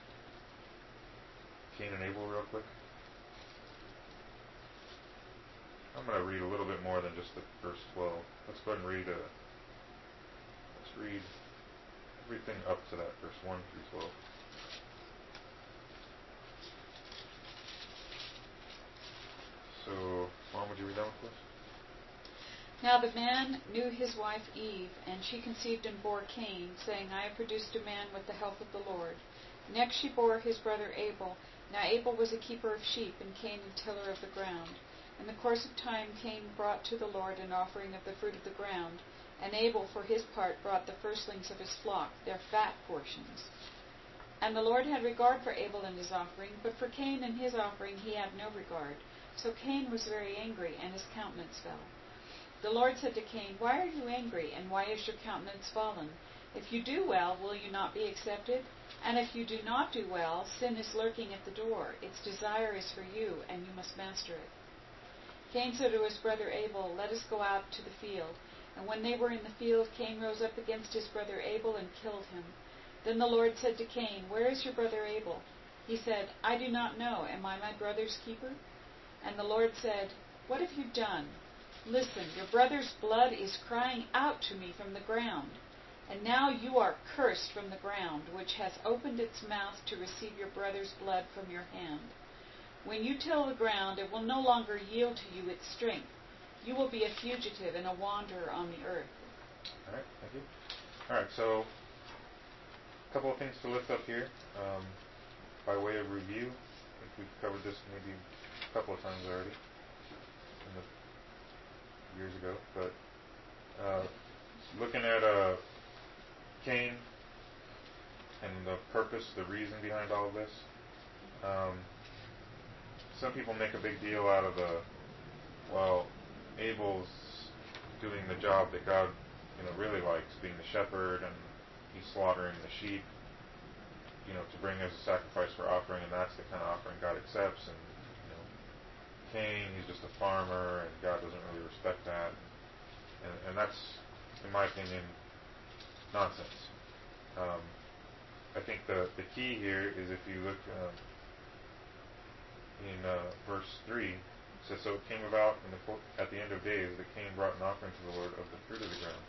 Cain and Abel real quick. I'm going to read a little bit more than just the verse twelve. Let's go ahead and read. Uh, let's read everything up to that verse one through twelve. So, Mom, would you read that one, please? Now the man knew his wife Eve, and she conceived and bore Cain, saying, I have produced a man with the help of the Lord. Next she bore his brother Abel. Now Abel was a keeper of sheep, and Cain a tiller of the ground. In the course of time Cain brought to the Lord an offering of the fruit of the ground, and Abel for his part brought the firstlings of his flock, their fat portions. And the Lord had regard for Abel and his offering, but for Cain and his offering he had no regard. So Cain was very angry, and his countenance fell. The Lord said to Cain, Why are you angry, and why is your countenance fallen? If you do well, will you not be accepted? And if you do not do well, sin is lurking at the door. Its desire is for you, and you must master it. Cain said to his brother Abel, Let us go out to the field. And when they were in the field, Cain rose up against his brother Abel and killed him. Then the Lord said to Cain, Where is your brother Abel? He said, I do not know. Am I my brother's keeper? And the Lord said, What have you done? Listen, your brother's blood is crying out to me from the ground. And now you are cursed from the ground, which has opened its mouth to receive your brother's blood from your hand. When you till the ground, it will no longer yield to you its strength. You will be a fugitive and a wanderer on the earth. All right, thank you. All right, so a couple of things to lift up here. Um, by way of review, I think we've covered this maybe a couple of times already in the years ago, but uh, looking at uh, Cain and the purpose, the reason behind all of this. Um, some people make a big deal out of the, well, Abel's doing the job that God, you know, really likes, being the shepherd, and he's slaughtering the sheep, you know, to bring as a sacrifice for offering, and that's the kind of offering God accepts. And you know, Cain, he's just a farmer, and God doesn't really respect that. And, and that's, in my opinion, nonsense. Um, I think the, the key here is if you look um, in uh, verse three, it says, So it came about in the, at the end of days that Cain brought an offering to the Lord of the fruit of the ground.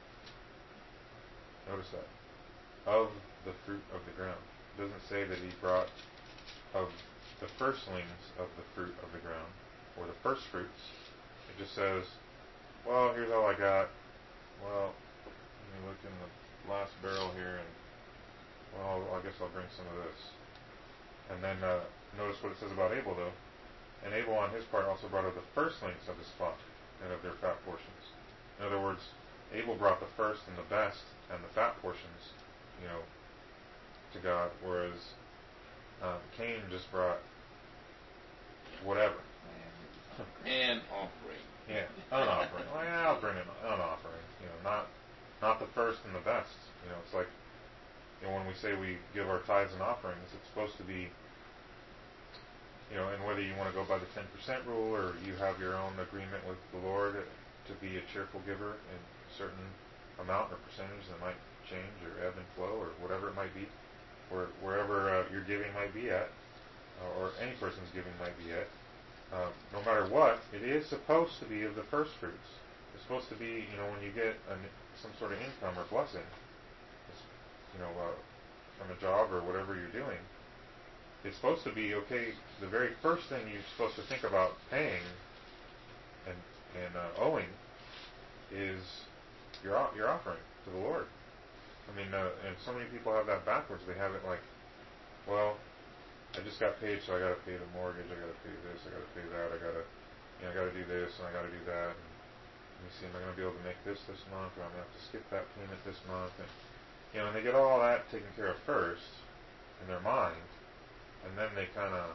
Notice that. Of the fruit of the ground. It doesn't say that he brought of the firstlings of the fruit of the ground, or the first fruits. It just says, well, here's all I got. Well, let me look in the last barrel here, and well, I guess I'll bring some of this. And then uh, notice what it says about Abel, though. And Abel, on his part, also brought of the firstlings of his flock and of their fat portions. In other words, Abel brought the first and the best and the fat portions, you know, to God, whereas uh, Cain just brought whatever. An offering. Yeah, an offering. Well, yeah, I'll bring an, an offering. You know, not not the first and the best. You know, it's like, you know, when we say we give our tithes and offerings, it's supposed to be you know, and whether you want to go by the ten percent rule or you have your own agreement with the Lord to be a cheerful giver in a certain amount or percentage that might change or ebb and flow or whatever it might be, or wherever uh, your giving might be at, uh, or any person's giving might be at, um, no matter what, it is supposed to be of the first fruits. It's supposed to be, you know, when you get an, some sort of income or blessing, it's, you know, uh, from a job or whatever you're doing, it's supposed to be, okay, the very first thing you're supposed to think about paying and, and uh, owing is your, your offering to the Lord. I mean, uh, and so many people have that backwards. They have it like, well, I just got paid, so I got to pay the mortgage. I got to pay this. I got to pay that. I got to, you know, I got to do this and I got to do that. And let me see, am I going to be able to make this this month, or I'm going to have to skip that payment this month? And you know, and they get all that taken care of first in their mind, and then they kind of,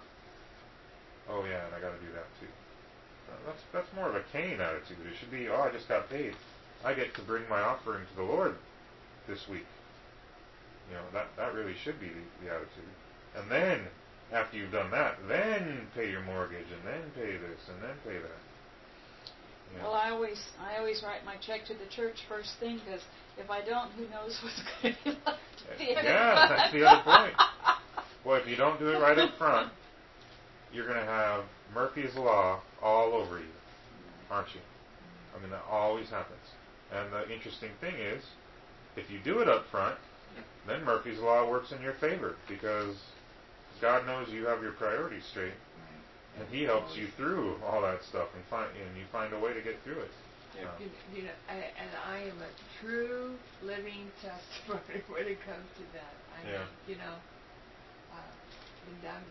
oh yeah, and I got to do that too. Uh, that's that's more of a Cain attitude. It should be, oh, I just got paid. I get to bring my offering to the Lord this week. You know, that that really should be the, the attitude. And then, after you've done that, then pay your mortgage, and then pay this, and then pay that. You know. Well, I always I always write my check to the church first thing, because if I don't, who knows what's going to be left at the end Yeah, of the month. that's the other point. Well, if you don't do it right up front, you're going to have Murphy's Law all over you, aren't you? I mean, that always happens. And the interesting thing is, if you do it up front, then Murphy's Law works in your favor, because God knows you have your priorities straight, and He helps you through all that stuff, and find and you find a way to get through it. Yeah. Um, You, you know, I, and I am a true living testimony when it comes to that. I Yeah. mean, you know, uh, been done,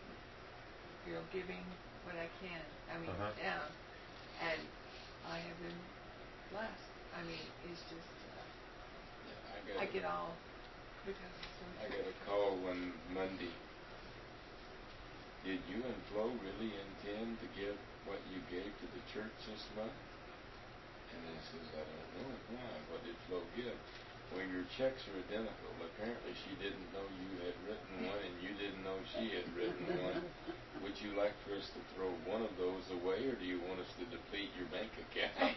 you know, giving what I can. I mean, Uh-huh. down, and I have been blessed. I mean, it's just uh, Yeah, I got I a- get all because it's so I got a call one Monday. Did you and Flo really intend to give what you gave to the church this month? And I says, I don't know. Why? What did Flo give? Well, your checks are identical. Apparently she didn't know you had written one, and you didn't know she had written one. Would you like for us to throw one of those away, or do you want us to deplete your bank account?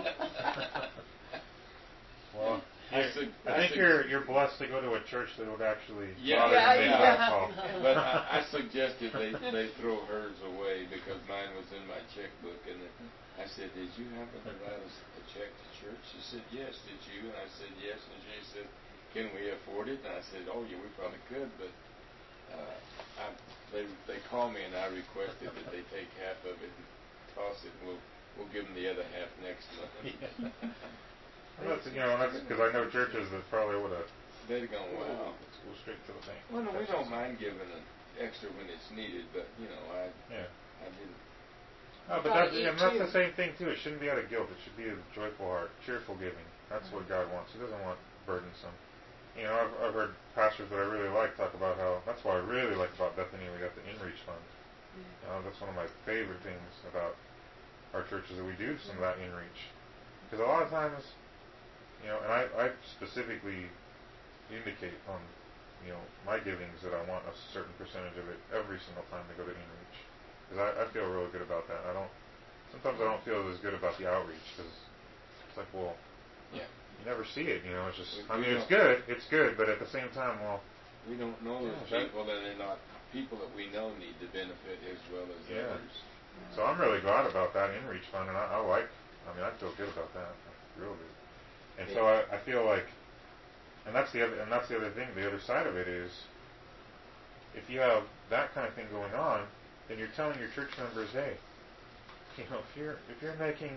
Well, I, you're- sug- I think sug- you're you're blessed to go to a church that would actually Yeah, bother yeah, to make yeah. that call. But I, I suggested they they throw hers away because mine was in my checkbook, and then I said, "Did you happen to write us a check to church?" She said, "Yes." Did you? And I said, "Yes." And she said, "Can we afford it?" And I said, "Oh, yeah, we probably could, but uh, I, they they called me and I requested that they take half of it and toss it. And we'll we'll give them the other half next month." Well, that's, you know, that's because I know churches that probably would have They'd gone, "Wow." let's go straight to the bank. Well, no, we don't mind giving an extra when it's needed, but you know, I Yeah. I didn't. Oh, but Gotta that's, eat and that's too. the same thing too. It shouldn't be out of guilt. It should be a joyful heart, cheerful giving. That's what God wants. He doesn't want burdensome. You know, I've, I've heard pastors that I really like talk about how, that's what I really like about Bethany. We got the InReach Fund. You know, that's one of my favorite things about our church is that we do some of that InReach. Because a lot of times, you know, and I, I specifically indicate on, you know, my givings that I want a certain percentage of it every single time they go to InReach. Because I, I feel really good about that. I don't, sometimes I don't feel as good about the outreach, because it's like, well, Yeah. you never see it, you know, it's just, We- I we mean, it's don't- good, it's good, but at the same time, well, We don't know those Yeah, that- people, and they're not people that we know need to benefit as well as Yeah. others. so I'm really glad about that InReach Fund, and I, I like, I mean, I feel good about that, real good. And so I, I feel like, and that's the other, and that's the other thing, the other side of it is, if you have that kind of thing going on, then you're telling your church members, hey, you know, if you're if you're making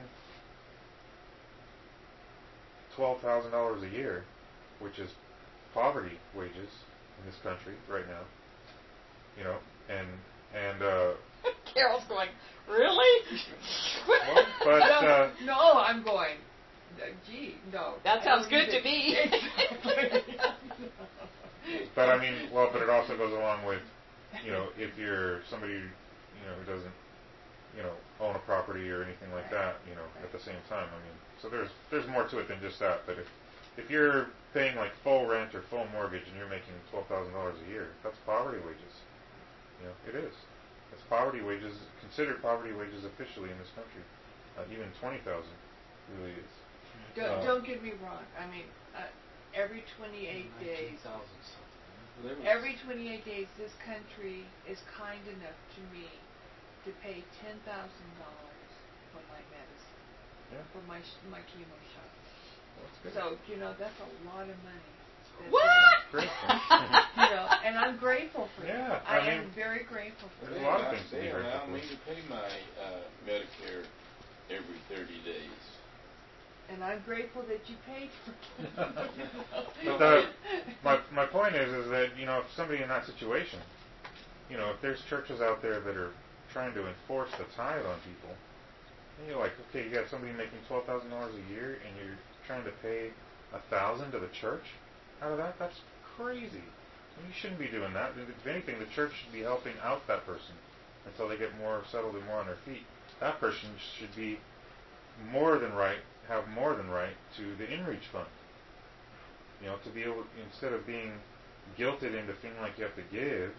twelve thousand dollars a year, which is poverty wages in this country right now, you know, and and uh, Carol's going, really? well, but no, uh, no, I'm going. uh, Gee, no. That I sounds don't good need to me. Exactly. but I mean, well, but it also goes along with, you know, if you're somebody, you know, who doesn't, you know, own a property or anything like that, you know, at the same time. I mean, so there's there's more to it than just that. But if if you're paying like full rent or full mortgage and you're making twelve thousand dollars a year, that's poverty wages. You know, it is. It's poverty wages, considered poverty wages officially in this country. Uh, even twenty thousand really is. Don't, Uh, don't get me wrong. I mean, uh, every twenty-eight days, nineteen thousand something. There was- every twenty-eight days, this country is kind enough to me to pay ten thousand dollars for my medicine, Yeah. for my sh- my chemo shot. That's good. So you know that's a lot of money. That's What? Great. You know, and I'm grateful for Yeah, that. I, I am mean, very grateful for there's that. a lot of They things to allow- be They allow grateful me for. to pay my uh, Medicare every thirty days. And I'm grateful that you paid for it. But the, my my point is is that, you know, if somebody in that situation, you know, if there's churches out there that are trying to enforce the tithe on people, and you're like, okay, you got somebody making twelve thousand dollars a year, and you're trying to pay a thousand to the church out of that, that's crazy. You shouldn't be doing that. If anything, the church should be helping out that person until they get more settled and more on their feet. That person should be more than right, have more than right to the InReach fund. You know, to be able, instead of being guilted into feeling like you have to give,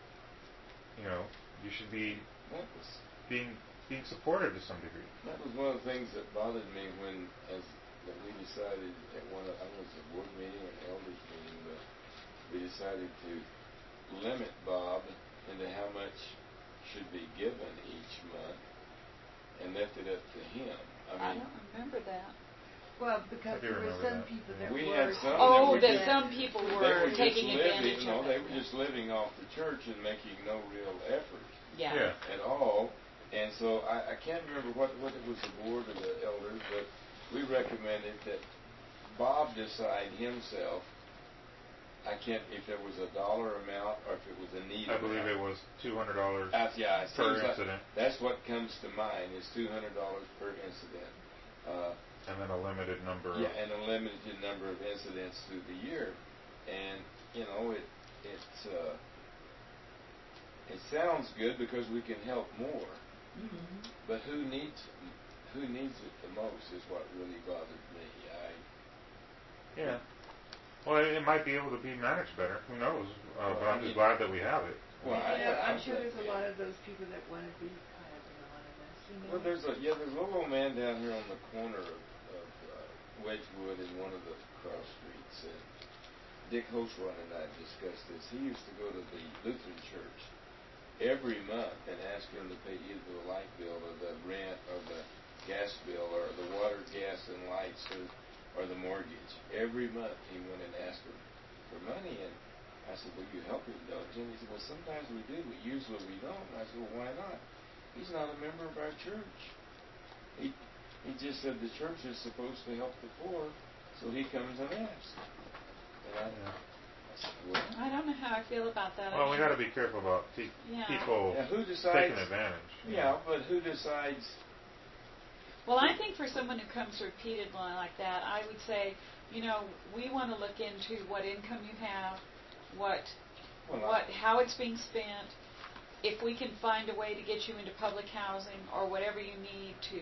you know, you should be That was being being supported to some degree. that was one of the things that bothered me when, as that we decided at one of, I don't know if it was a board meeting or an elders meeting, but we decided to limit Bob into how much should be given each month and left it up to him. I I mean, don't remember that. Well, because I do there were remember some that. people Yeah. that We were. had some Oh, that were that just- some people they were were just taking living, advantage no, of they it. were just living off the church and making no real effort Yeah. Yeah. at all. And so I, I can't remember what, what it was the board or the elders, but we recommended that Bob decide himself. I can't, if there was a dollar amount or if it was a need I believe it amount. was two hundred dollars Uh, yeah, it per seems like incident, that's what comes to mind is two hundred dollars per incident. Uh, and then a limited number. yeah, of, and a limited number of incidents through the year, and you know it it's uh, it sounds good because we can help more, Mm-hmm. but who needs who needs it the most is what really bothered me. I Yeah. Well, it, it might be able to be managed better. Who knows? Uh, Well, but I I'm just mean- glad that we have it. well, I, Yeah, I, I'm sure I- there's a lot of those people that want to be kind of anonymous, you know. Well, there's a yeah, there's a little old man down here on the corner of, of uh, Wedgewood and one of the cross streets. And Dick Hochron and I discussed this. He used to go to the Lutheran church every month and ask him to pay either the light bill or the rent or the gas bill or the water, gas, and lights or or the mortgage. Every month he went and asked him for money, and I said, "Well, you help him, don't you?" And he said, "Well, sometimes we do, but usually we don't." And I said, "Well, why not?" He's not a member of our church. He he just said the church is supposed to help the poor, so he comes and asks. And I, Yeah. I said, "Well, I don't know how I feel about that. I Well, we mean, got to be careful about te- Yeah. people yeah, who decides?" taking advantage. you Yeah, know. but who decides? Well, I think for someone who comes repeatedly like that, I would say, you know, we want to look into what income you have, what, Well, what, how it's being spent. If we can find a way to get you into public housing or whatever you need to,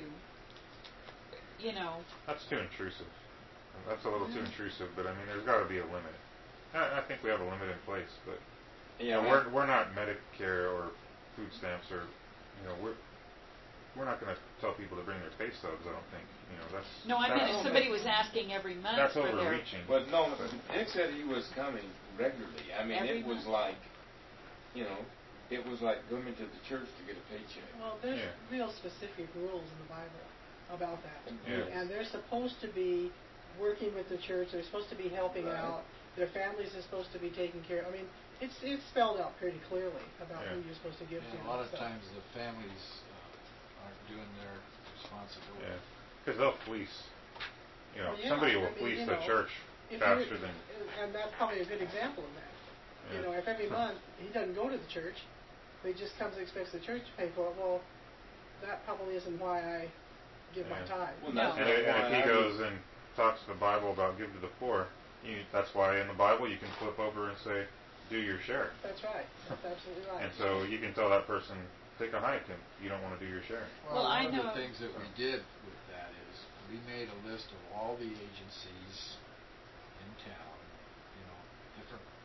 you know. That's too intrusive. That's a little too intrusive. But I mean, there's got to be a limit. I, I think we have a limit in place, but Yeah, you know, we're we're not Medicare or food stamps or, you know, we're we're not going to tell people to bring their pay stubs. I don't think. You know, that's No, I meant that's, if somebody was asking every month that's for their. overreaching. But no, Dick said he was coming regularly. I mean, Every it was month. like, you know, it was like coming to the church to get a paycheck. Well, there's Yeah. real specific rules in the Bible about that. Yeah. And they're supposed to be working with the church, they're supposed to be helping Right. out, their families are supposed to be taken care of. I mean, it's it's spelled out pretty clearly about Yeah. who you're supposed to give to. And a lot of so. times the families uh, aren't doing their responsibility. Yeah, because they'll fleece. You know, Well, yeah, somebody I will mean, fleece you the know, church If faster you're- than. And that's probably a good example of that. You Yeah. know, if every month he doesn't go to the church, but he just comes and expects the church to pay for it, well, that probably isn't why I give my Yeah. tithe. Well, No. that's And, if- and why if he I goes would- and talks to the Bible about give to the poor, you, that's why in the Bible you can flip over and say, do your share. That's right. That's absolutely right. And so you can tell that person, take a hike if you don't want to do your share. Well, Well, one I of know- the things that we did with that is we made a list of all the agencies in town, you know, different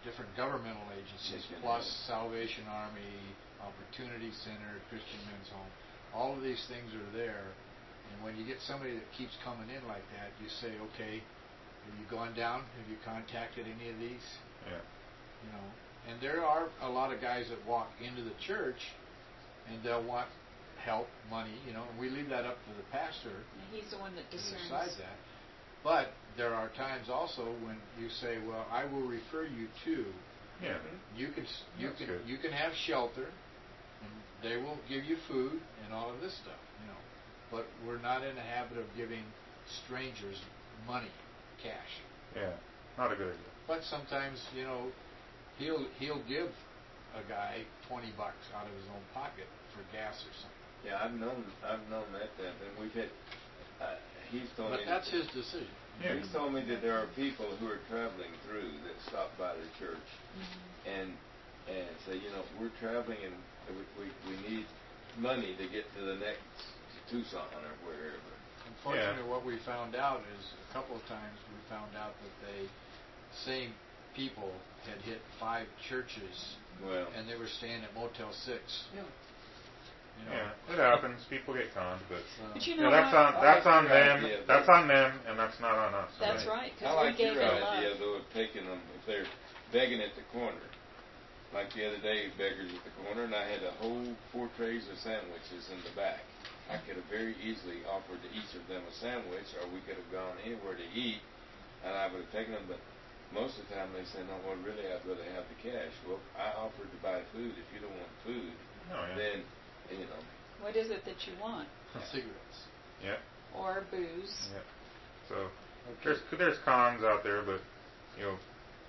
different governmental agencies, Mission plus Hill. Salvation Army, Opportunity Center, Christian Men's Home. All of these things are there. And when you get somebody that keeps coming in like that, you say, okay, have you gone down? Have you contacted any of these? Yeah. You know, and there are a lot of guys that walk into the church and they'll want help, money, you know, and we leave that up to the pastor. And he's the one that to discerns. decide that. But there are times also when you say, well, I will refer you to. Yeah. You can you That's can good. you can have shelter, and they will give you food and all of this stuff, you know. But we're not in the habit of giving strangers money, cash. Yeah. Not a good idea. But sometimes, you know, he'll he'll give a guy twenty bucks out of his own pocket for gas or something. Yeah, I've known I've known that that and we've had. Uh, he's told But me. that's that, his decision. Yeah. He's told me that there are people who are traveling through that stop by the church Mm-hmm. and and say, you know, we're traveling and we we, we need money to get to the next Tucson or wherever. Unfortunately, what we found out is a couple of times we found out that they same people had hit five churches Well, and they were staying at Motel Six. Yeah. You know, Yeah, it happens. People get conned, but so- But you you know know, that's what? on that's I on like your them. idea, That's but- on them, and that's not on us. That's Right. right, because I we like gave your it idea love. though of taking them if they're begging at the corner. Like the other day, beggars at the corner, and I had a whole four trays of sandwiches in the back. I could have very easily offered to each of them a sandwich, or we could have gone anywhere to eat, and I would have taken them. But most of the time, they say, "No, well, really, I'd rather have the cash." Well, I offered to buy food. If you don't want food, Oh, yeah. then you know. What is it that you want? cigarettes. Yeah. Or booze? Yeah. So there's there's cons out there, but you know,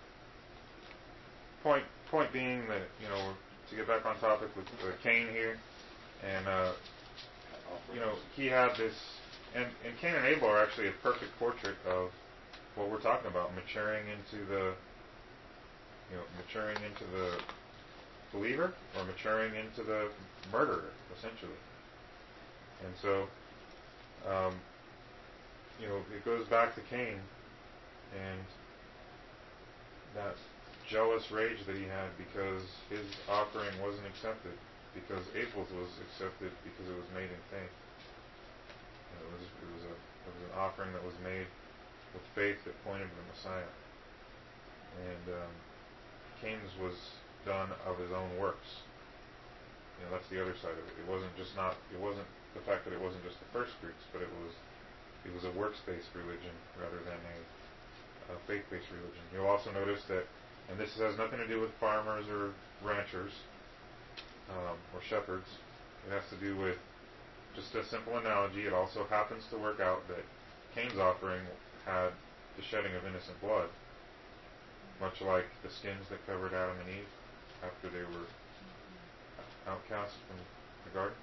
point point being that you know to get back on topic with uh, Cain here, and uh, you know he had this, and and Cain and Abel are actually a perfect portrait of what we're talking about, maturing into the you know maturing into the believer or maturing into the murderer, essentially. And so, um, you know, it goes back to Cain and that jealous rage that he had because his offering wasn't accepted, because Abel's was accepted because it was made in faith. And it was it was a it was an offering that was made with faith that pointed to the Messiah. And um, Cain's was done of his own works. You know, that's the other side of it. It wasn't just not. It wasn't the fact that it wasn't just the first fruits, but it was it was a works-based religion rather than a, a faith-based religion. You'll also notice that, and this has nothing to do with farmers or ranchers um, or shepherds. It has to do with just a simple analogy. It also happens to work out that Cain's offering had the shedding of innocent blood, much like the skins that covered Adam and Eve after they were outcast from the garden.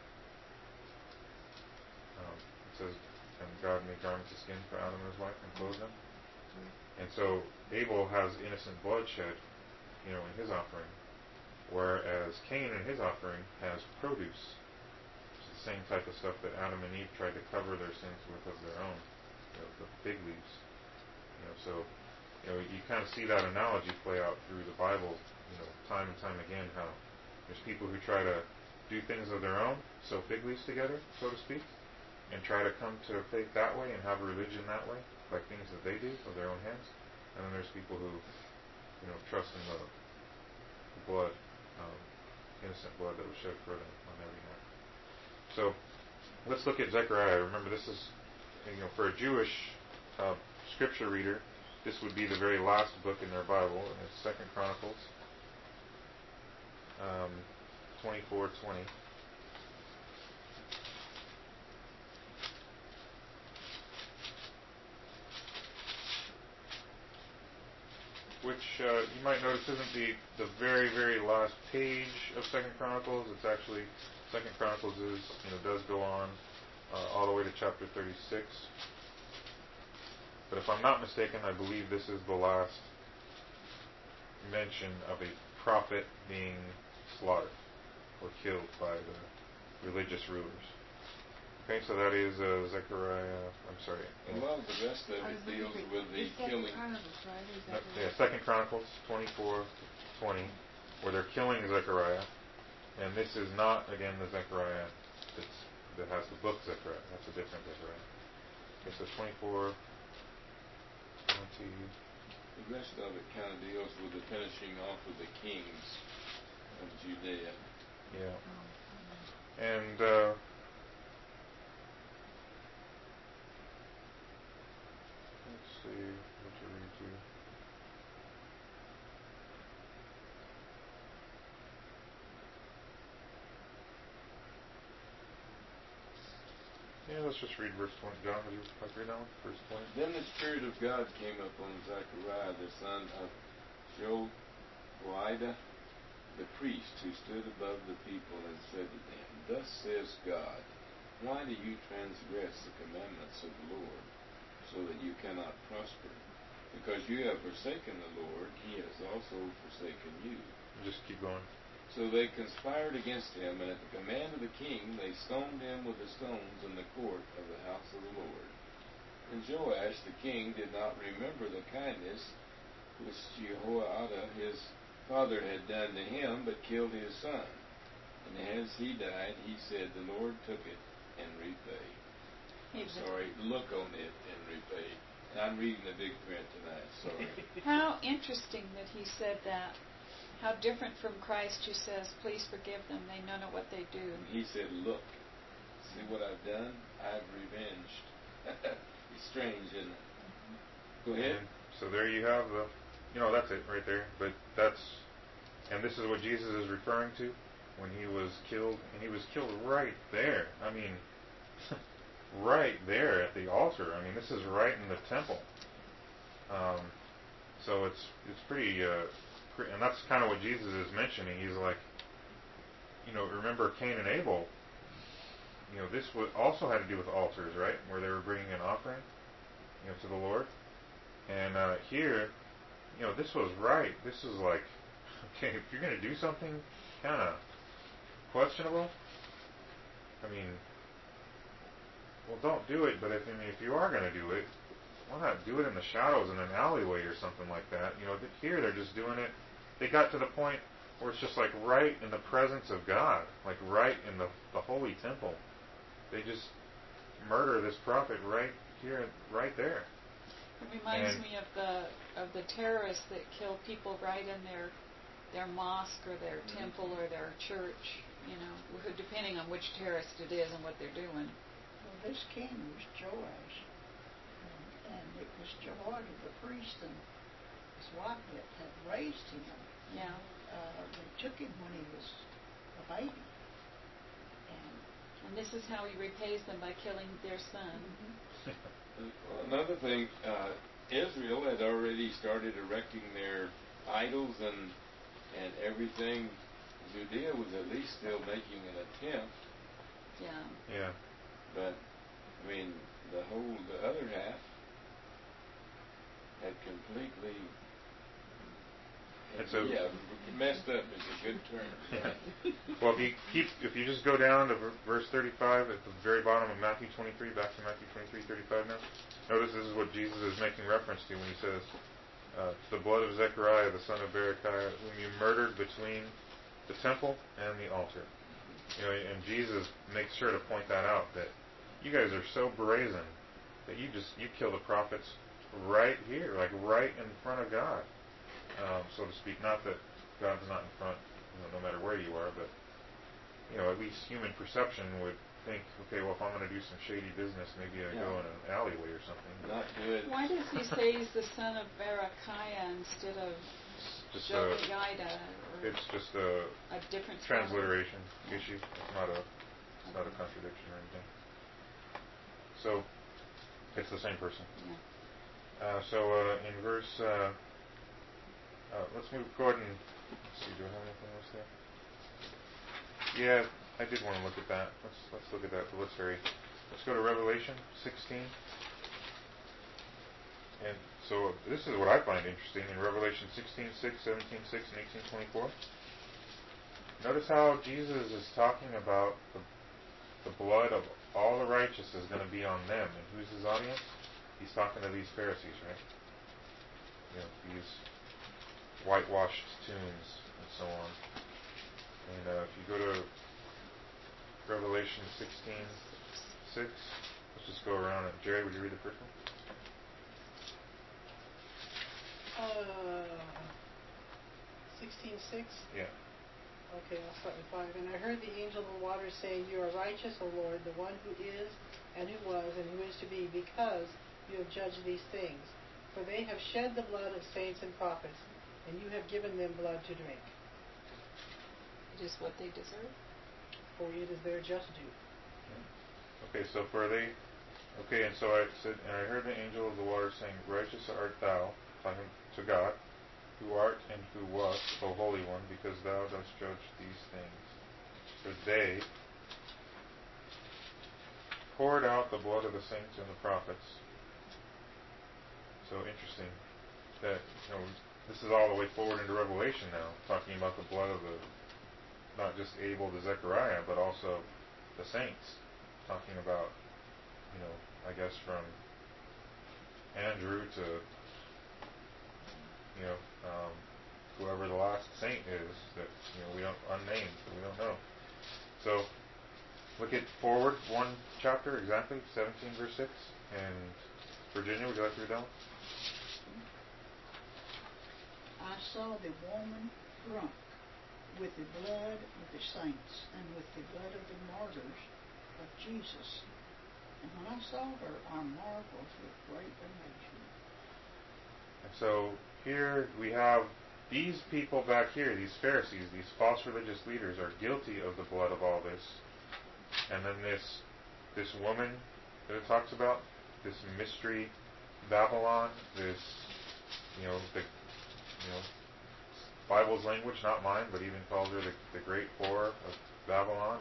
Um, it says, and God made garments of skin for Adam and his wife and clothed them. And so Abel has innocent blood shed, you know, in his offering, whereas Cain in his offering has produce. It's the same type of stuff that Adam and Eve tried to cover their sins with of their own, you know, the fig leaves. You know, so you know you kind of see that analogy play out through the Bible, you know, time and time again. How there's people who try to do things of their own, sew fig leaves together, so to speak, and try to come to faith that way and have a religion that way, by things that they do of their own hands. And then there's people who, you know, trust in the, the blood, um, innocent blood that was shed for them on their behalf. So let's look at Zechariah. Remember, this is, you know, for a Jewish uh, scripture reader, this would be the very last book in their Bible, and it's Second Chronicles um, twenty-four twenty. Which uh, you might notice isn't the, the very, very last page of Second Chronicles. It's actually, Second Chronicles is, you know, does go on uh, all the way to chapter thirty-six. But if I'm not mistaken, I believe this is the last mention of a prophet being slaughtered or killed by the religious rulers. Okay, so that is uh, Zechariah. I'm sorry. A lot of the rest of I it was looking deals for- with the it's Second killing. Chronicles, right? Or is No, that yeah, Second Chronicles twenty-four twenty, where they're killing Zechariah, and this is not again the Zechariah that's, that has the book Zechariah. That's a different Zechariah. Okay, so twenty-four twenty. The rest of it kind of deals with the finishing off of the kings of Judea. Yeah, Oh, and uh, let's see what to read to. Yeah, let's just read verse twenty. John, would you like to read that one? Verse twenty. Then the Spirit of God came upon Zechariah, the son of Joiada, the priest, who stood above the people, and said to them, Thus says God, why do you transgress the commandments of the Lord, so that you cannot prosper? Because you have forsaken the Lord, he has also forsaken you. Just keep going. So they conspired against him, and at the command of the king they stoned him with the stones in the court of the house of the Lord. And Joash the king did not remember the kindness which Jehoiada his father had done to him, but killed his son. And as he died, he said, The Lord took it and repaid. I'm sorry, look on it and repay. And I'm reading the big print tonight, sorry. How interesting that he said that. How different from Christ, who says, Please forgive them, they know not what they do. And he said, Look, see what I've done? I've revenged. It's strange, isn't it? Go ahead. And so there you have the, you know, that's it right there. But that's, and this is what Jesus is referring to when he was killed, and he was killed right there. I mean, right there at the altar. I mean, this is right in the temple. Um, so it's it's pretty, uh, pre- and that's kind of what Jesus is mentioning. He's like, you know, remember Cain and Abel. You know, this would also had to do with altars, right? Where they were bringing an offering, you know, to the Lord. And uh, here, you know, this was right. This is like, okay, if you're going to do something kind of questionable, I mean, well, don't do it. But if I mean, if you are going to do it, why not do it in the shadows in an alleyway or something like that? You know, here they're just doing it. They got to the point where it's just like right in the presence of God, like right in the the holy temple. They just murder this prophet right here, right there. It reminds And- me of the of the terrorists that kill people right in their their mosque or their temple or their church. You know, who- depending on which terrorist it is and what they're doing. Well, this king was Joash, and, and it was Jehoiada the priest and his wife that had raised him. Yeah. Uh, they took him when he was a baby. And And this is how he repays them, by killing their son. Well, another thing, uh, Israel had already started erecting their idols and and everything. Judea was at least still making an attempt, Yeah. Yeah. but I mean, the whole the other half had completely It's a- yeah messed up is a good term. Right? Well, if you keep, if you just go down to ver- verse thirty-five at the very bottom of Matthew twenty-three, back to Matthew twenty-three, thirty-five now. Notice this is what Jesus is making reference to when he says, uh, "The blood of Zechariah, the son of Berechiah, whom you murdered between the temple and the altar." You know, and Jesus makes sure to point that out, that you guys are so brazen that you just you kill the prophets right here, like right in front of God, um, so to speak. Not that God's not in front, you know, no matter where you are, but you know, at least human perception would think, okay, well, if I'm going to do some shady business, maybe I Yeah. go in an alleyway or something. Not good. Why does he say he's the son of Berechiah instead of Just a, Joiada, or it's just a a different spelling? transliteration issue. It's not a, it's not a contradiction or anything. So, it's the same person. Yeah. Uh, so uh, in verse, uh, uh, let's move. Go ahead and let's see. Do I have anything else there? Yeah, I did want to look at that. Let's let's look at that. But let's hurry. Let's go to Revelation sixteen. And so this is what I find interesting in Revelation sixteen six, seventeen six, and eighteen twenty-four. Notice how Jesus is talking about the, the blood of all the righteous is going to be on them. And who's his audience? He's talking to these Pharisees, right? You know, these whitewashed tombs and so on. And uh, if you go to Revelation sixteen six, let's just go around it. Jerry, would you read the first one? Uh, sixteen six? Yeah. Okay, I'll start with five. And I heard the angel of the waters saying, You are righteous, O Lord, the one who is, and who was, and who is to be, because you have judged these things. For they have shed the blood of saints and prophets, and you have given them blood to drink. It is what they deserve. For it is their just due. Okay, so for they, okay, and so I said, and I heard the angel of the waters saying, Righteous art thou, talking to God, who art and who wast, O Holy One, because thou dost judge these things. For they poured out the blood of the saints and the prophets. So interesting that, you know, this is all the way forward into Revelation now, talking about the blood of the, not just Abel to Zechariah, but also the saints. Talking about, you know, I guess from Andrew to, you know, um, whoever the last saint is that, you know, we don't, unnamed, that we don't know. So, look at forward one chapter exactly, seventeen verse six. And Virginia, would you like to read that one? I saw the woman drunk with the blood of the saints and with the blood of the martyrs of Jesus. And when I saw her, I marveled with great amazement. And so here we have these people back here, these Pharisees, these false religious leaders, are guilty of the blood of all this. And then this this woman that it talks about, this mystery Babylon, this, you know, the you know Bible's language, not mine, but even calls her the, the great whore of Babylon,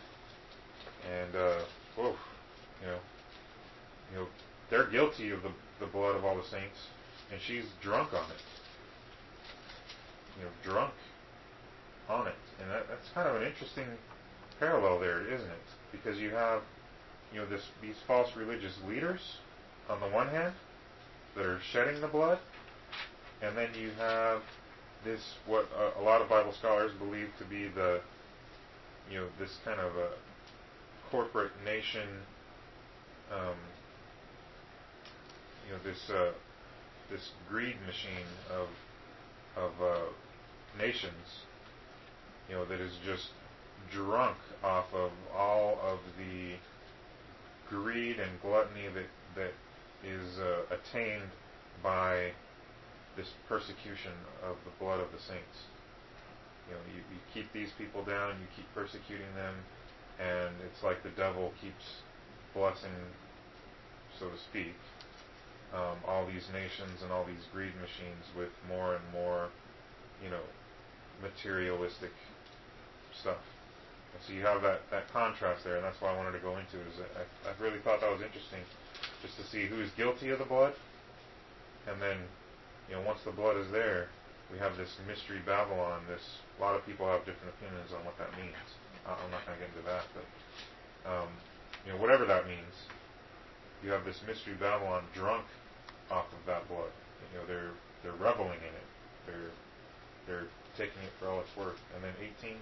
and and uh, whoa, you know, you know, they're guilty of the the blood of all the saints, and she's drunk on it. You know, drunk on it, and that, that's kind of an interesting parallel there, isn't it? Because you have, you know, this these false religious leaders on the one hand that are shedding the blood, and then you have this what a, a lot of Bible scholars believe to be the, you know, this kind of a corporate nation, um, you know, this uh, this greed machine of of uh, nations, you know, that is just drunk off of all of the greed and gluttony that that is uh, attained by this persecution of the blood of the saints. You know, you, you keep these people down, you keep persecuting them, and it's like the devil keeps blessing, so to speak, um, all these nations and all these greed machines with more and more, you know, materialistic stuff. And so you have that, that contrast there, and that's what I wanted to go into. Is I, I really thought that was interesting, just to see who's guilty of the blood, and then, you know, once the blood is there, we have this mystery Babylon. This a lot of people have different opinions on what that means. Uh, I'm not going to get into that, but um, you know, whatever that means, you have this mystery Babylon drunk off of that blood. You know, they're they're reveling in it. They're they're taking it for all it's worth. And then eighteen,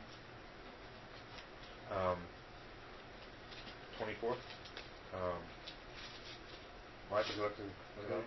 um, twenty-four. Um, Mike, would you like to look at that?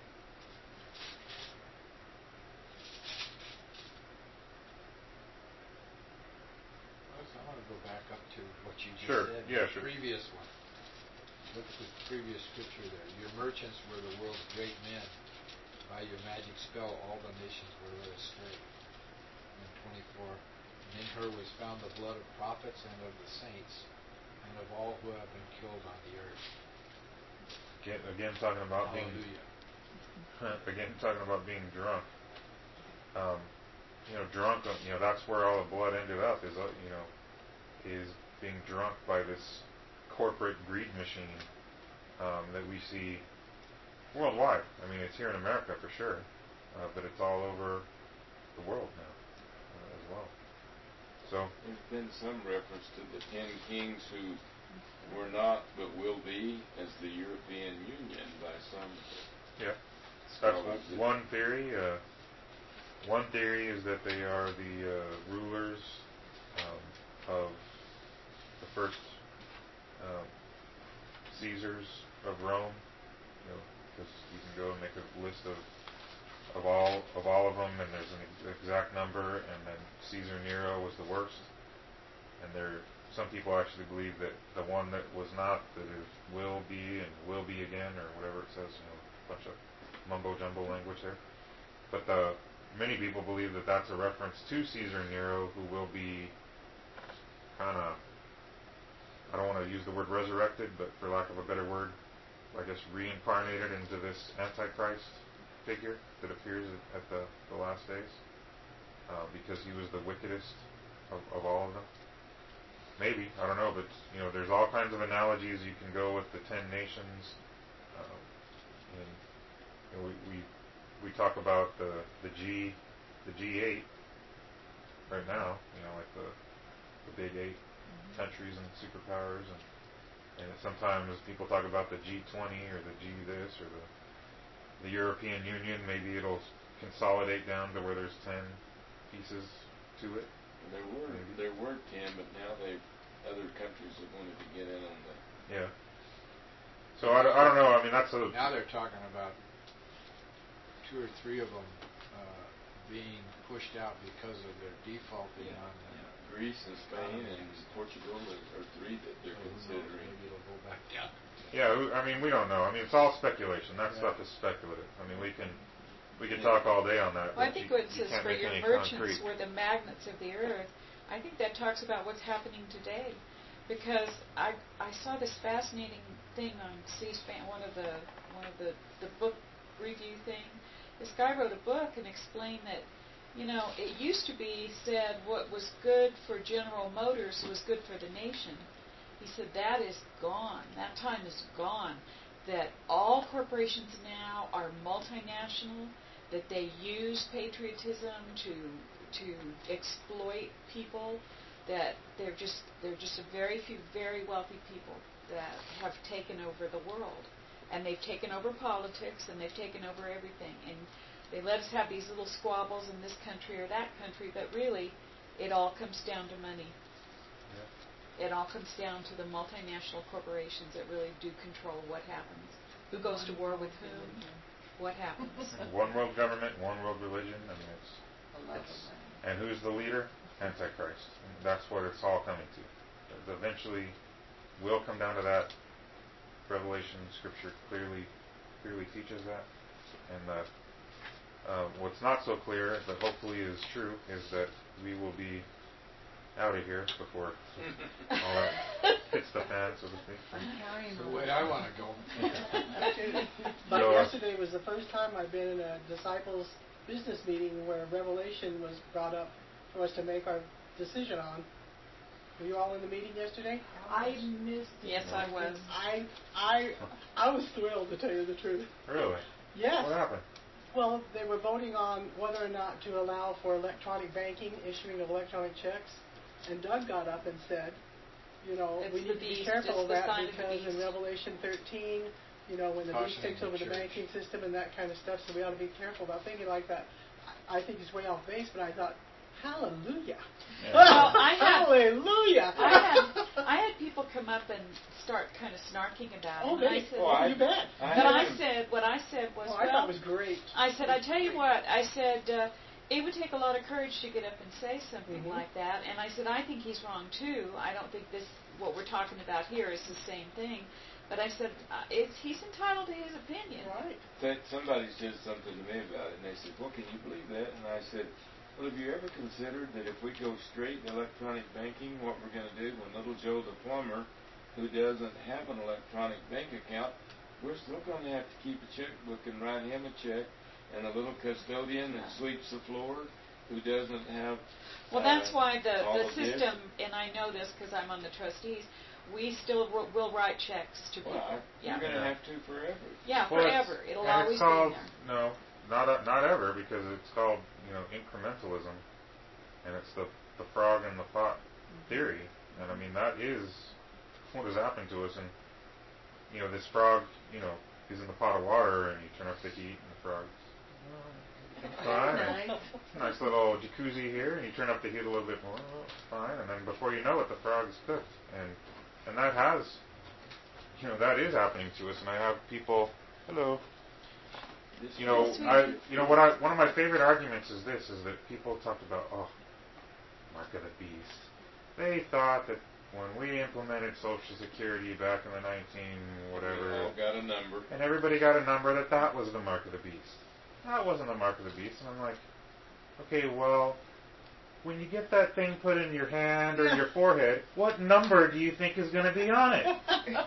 I want to go back up to what you just Sure. said. Yeah, the sure. Previous one. Look at the previous scripture there. Your merchants were the world's great men. By your magic spell, all the nations were led astray. And twenty-four. And in her was found the blood of prophets and of the saints, and of all who have been killed on the earth. Again, again talking about Hallelujah. being again talking about being drunk. Um, you know, drunk. You know, that's where all the blood ended up. Is uh, you know, is being drunk by this corporate greed machine um, that we see worldwide. I mean, it's here in America for sure, uh, but it's all over the world now uh, as well. So there's been some reference to the ten kings who were not but will be as the European Union by some. Yeah. That's scholars. one theory. Uh, one theory is that they are the uh, rulers um, of the first um, Caesars of Rome. You know, because you can go and make a list of of all of all of them, and there's an ex- exact number, and then Caesar Nero was the worst. And there, some people actually believe that the one that was not, that is will be and will be again, or whatever it says, you know, a bunch of mumbo jumbo language there. But the, many people believe that that's a reference to Caesar Nero, who will be kind of, I don't want to use the word resurrected, but for lack of a better word, I guess reincarnated into this Antichrist figure that appears at the, the last days, uh, because he was the wickedest of, of all of them. Maybe, I don't know, but you know, there's all kinds of analogies you can go with the ten nations. Um, and you know, we, we we talk about the the G the G eight right now. You know, like the the big eight mm-hmm. countries and superpowers, and and sometimes people talk about the G twenty or the G this or the the European Union. Maybe it'll consolidate down to where there's ten pieces to it. There were Maybe. there were ten, but now they other countries have wanted to get in on the. Yeah. So I, I don't know. I mean, that's a. Now they're talking about two or three of them uh, being pushed out because of their defaulting yeah. on the. Yeah. Greece and Spain and Portugal are three that they're so considering. Maybe it'll go back down. Yeah, I mean, we don't know. I mean, it's all speculation. That yeah. stuff is speculative. I mean, we can we can talk all day on that. Well, I think you, what it says for your merchants were the magnets of the earth. I think that talks about what's happening today, because I I saw this fascinating thing on C-SPAN, one of the one of the the book review thing. This guy wrote a book and explained that, you know, it used to be said what was good for General Motors was good for the nation. He said that is gone. That time is gone. That all corporations now are multinational, that they use patriotism to to exploit people, that they're just they're just a very few very wealthy people that have taken over the world. And they've taken over politics, and they've taken over everything. And they let us have these little squabbles in this country or that country, but really, it all comes down to money. It all comes down to the multinational corporations that really do control what happens. Who goes to war with whom? What happens? One world government, one world religion. I mean, it's, it's and who's the leader? Antichrist. And that's what it's all coming to. It eventually will come down to that. Revelation Scripture clearly clearly teaches that. And uh, uh, what's not so clear, but hopefully is true, is that we will be out of here before all that hits the fan, so to speak. That's the way I want to go. But so, uh, yesterday was the first time I've been in a disciples business meeting where Revelation was brought up for us to make our decision on. Were you all in the meeting yesterday? I missed it. Yes, I was. I I I was thrilled, to tell you the truth. Really? Yes. What happened? Well, they were voting on whether or not to allow for electronic banking, issuing of electronic checks. And Doug got up and said, you know, It's we the need to be beast, careful it's of the that sign of the because in beast. Revelation thirteen, you know, when the beast Cautioning takes the over the church. banking system and that kind of stuff, so we ought to be careful about thinking like that. I think he's way off base, but I thought, hallelujah. Yeah. Well, I had, hallelujah. I had I had people come up and start kind of snarking about it. Oh, and they, I said, Oh, I- you bet. I but I haven't- said, what I said was, Oh, I well, thought it was great. I said, I tell you what, I said, uh, it would take a lot of courage to get up and say something Mhm. like that. And I said, I think he's wrong too. I don't think this, what we're talking about here is the same thing. But I said, uh, it's, he's entitled to his opinion. Right. That somebody said something to me about it, and they said, "Well, can you believe that?" And I said, "Well, have you ever considered that if we go straight to electronic banking, what we're going to do when little Joe the plumber, who doesn't have an electronic bank account, we're still going to have to keep a checkbook and write him a check, and a little custodian that sweeps the floor, who doesn't have." Well, uh, that's why the, all the of this? system, and I know this because I'm on the trustees, we still will, will write checks to people. Well, I, yeah. you're going to Yeah. have to forever. Yeah, Well, forever. it's- It'll and always it's called, be there. No, not uh, not ever, because it's called, you know, incrementalism, and it's the the frog in the pot theory, and I mean that is what has happened to us. And, you know, this frog, you know, is in the pot of water, and you turn up the heat, and the frog's fine. And nice little jacuzzi here, and you turn up the heat a little bit more, oh, fine. And then before you know it, the frog's cooked. And and that has, you know, that is happening to us. And I have people, hello. You know, I, you know what I, one of my favorite arguments is this, is that people talked about, oh, mark of the beast. They thought that when we implemented Social Security back in the nineteen whatever, we all got a number, and everybody got a number, that that was the mark of the beast. That wasn't the mark of the beast. And I'm like, okay, well, when you get that thing put in your hand or your forehead, what number do you think is going to be on it?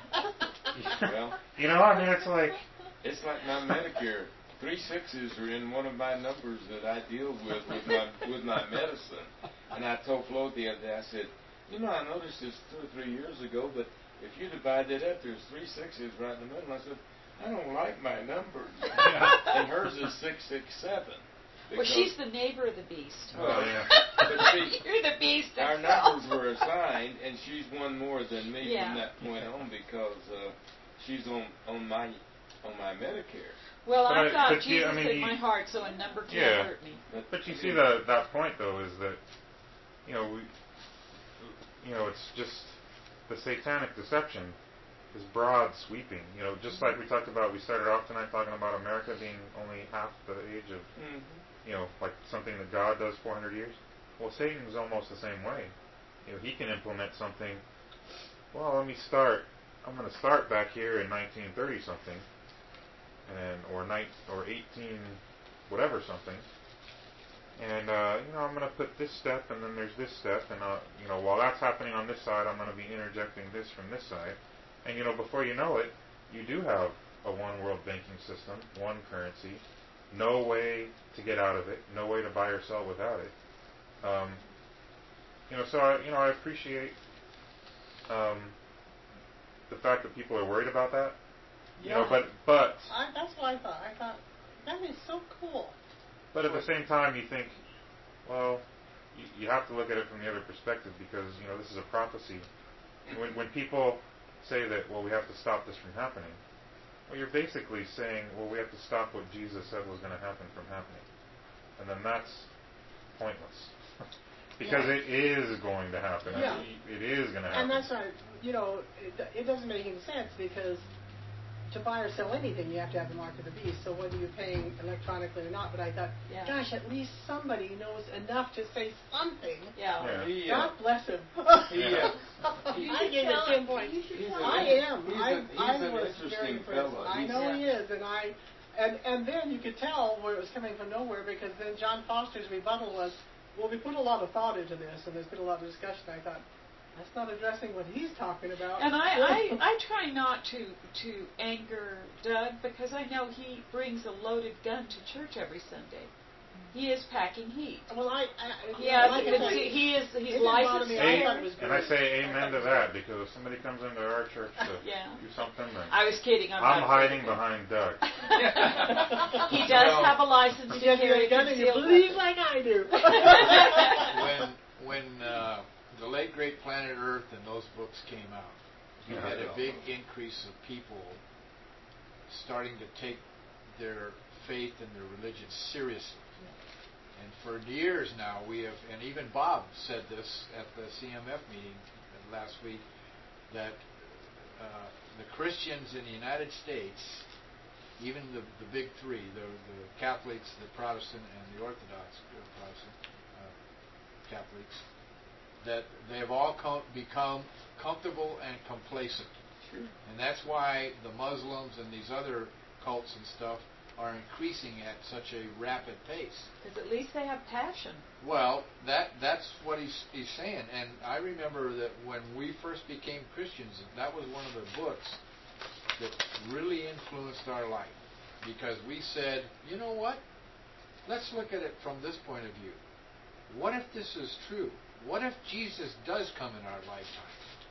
Well, you know, I mean, it's like, it's like my Medicare. Three sixes are in one of my numbers that I deal with with my with my medicine. And I told Flo the other day, I said, you know, I noticed this two or three years ago, but if you divide that up, there's three sixes right in the middle. I said, I don't like my numbers. And hers is six six seven. Well, she's the neighbor of the beast. Well, yeah. But see, you're the beast our itself. numbers were assigned, and she's one more than me Yeah. from that point on because uh, she's on on my on my Medicare. Well, But I've I- got but you- Jesus I mean, in you- my heart, so a number can't Yeah. hurt me. But, But you I see mean, the that point though is that, you know, we, you know, it's just the satanic deception is broad sweeping. You know, just like we talked about, we started off tonight talking about America being only half the age of, mhm. you know, like something that God does four hundred years. Well, Satan's almost the same way. You know, he can implement something. Well, let me start. I'm going to start back here in nineteen thirty something, and or night or eighteen whatever something. And, uh, you know, I'm going to put this step, and then there's this step, and, uh, you know, while that's happening on this side, I'm going to be interjecting this from this side. And, you know, before you know it, you do have a one world banking system, one currency, no way to get out of it, no way to buy or sell without it. Um, you know, so, I, you know, I appreciate um, the fact that people are worried about that. You know, but, but, I, that's what I thought. I thought, that is so cool. but at the same time, you think, well, you, you have to look at it from the other perspective because, you know, this is a prophecy. When, when people say that, well, we have to stop this from happening, well, you're basically saying, well, we have to stop what Jesus said was going to happen from happening. And then that's pointless. Because Yeah. it is going to happen. I Yeah. mean, it is going to happen. And that's not, you know, it, it doesn't make any sense because to buy or sell anything, you have to have the mark of the beast. So whether you're paying electronically or not, but I thought, Yeah. gosh, at least somebody knows enough to say something. Yeah. Yeah. He, uh, God bless him. Yeah. I gave it ten points. He's I an- am. He's, I, a, he's I an was interesting very impressed. fellow. I He's- know he Yeah. is, and I, and and then you could tell where it was coming from nowhere because then John Foster's rebuttal was, well, we put a lot of thought into this, and there's been a lot of discussion. I thought, that's not addressing what he's talking about. And I, I, I try not to, to anger Doug because I know he brings a loaded gun to church every Sunday. He is packing heat. well, I, I Yeah, like I but said, see, he is it he's didn't bother licensed me. I Hey, thought there. it was and I great. say I amen thought to it was that because if somebody comes into our church to Yeah. do something, then I was kidding. I'm, I'm not hiding kidding. behind Doug. He does Well, have a license You to get carry your a gun and you concealed believe weapon. like I do. when when uh, the late great Planet Earth and those books came out, you Yeah. had a big increase of people starting to take their faith and their religion seriously. And for years now, we have, and even Bob said this at the C M F meeting last week, that uh, the Christians in the United States, even the, the big three, the, the Catholics, the Protestant, and the Orthodox uh, Protestant uh, Catholics, that they have all com- become comfortable and complacent. Sure. And that's why the Muslims and these other cults and stuff are increasing at such a rapid pace. Because at least they have passion. Well, that that's what he's he's saying. And I remember that when we first became Christians, that was one of the books that really influenced our life. Because we said, you know what? Let's look at it from this point of view. What if this is true? What if Jesus does come in our lifetime?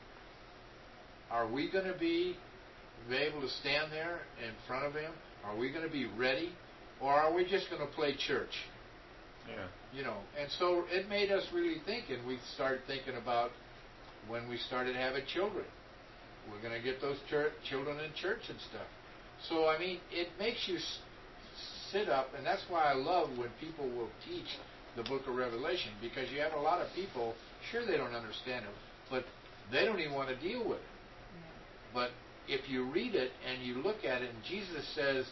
Are we going to be, be able to stand there in front of him? Are we going to be ready? Or are we just going to play church? Yeah. You know, and so it made us really think, and we started thinking about when we started having children. we're going to get those church, children in church and stuff. So, I mean, it makes you s- sit up, and that's why I love when people will teach the book of Revelation, because you have a lot of people, sure, they don't understand it, but they don't even want to deal with it. But if you read it and you look at it, and Jesus says,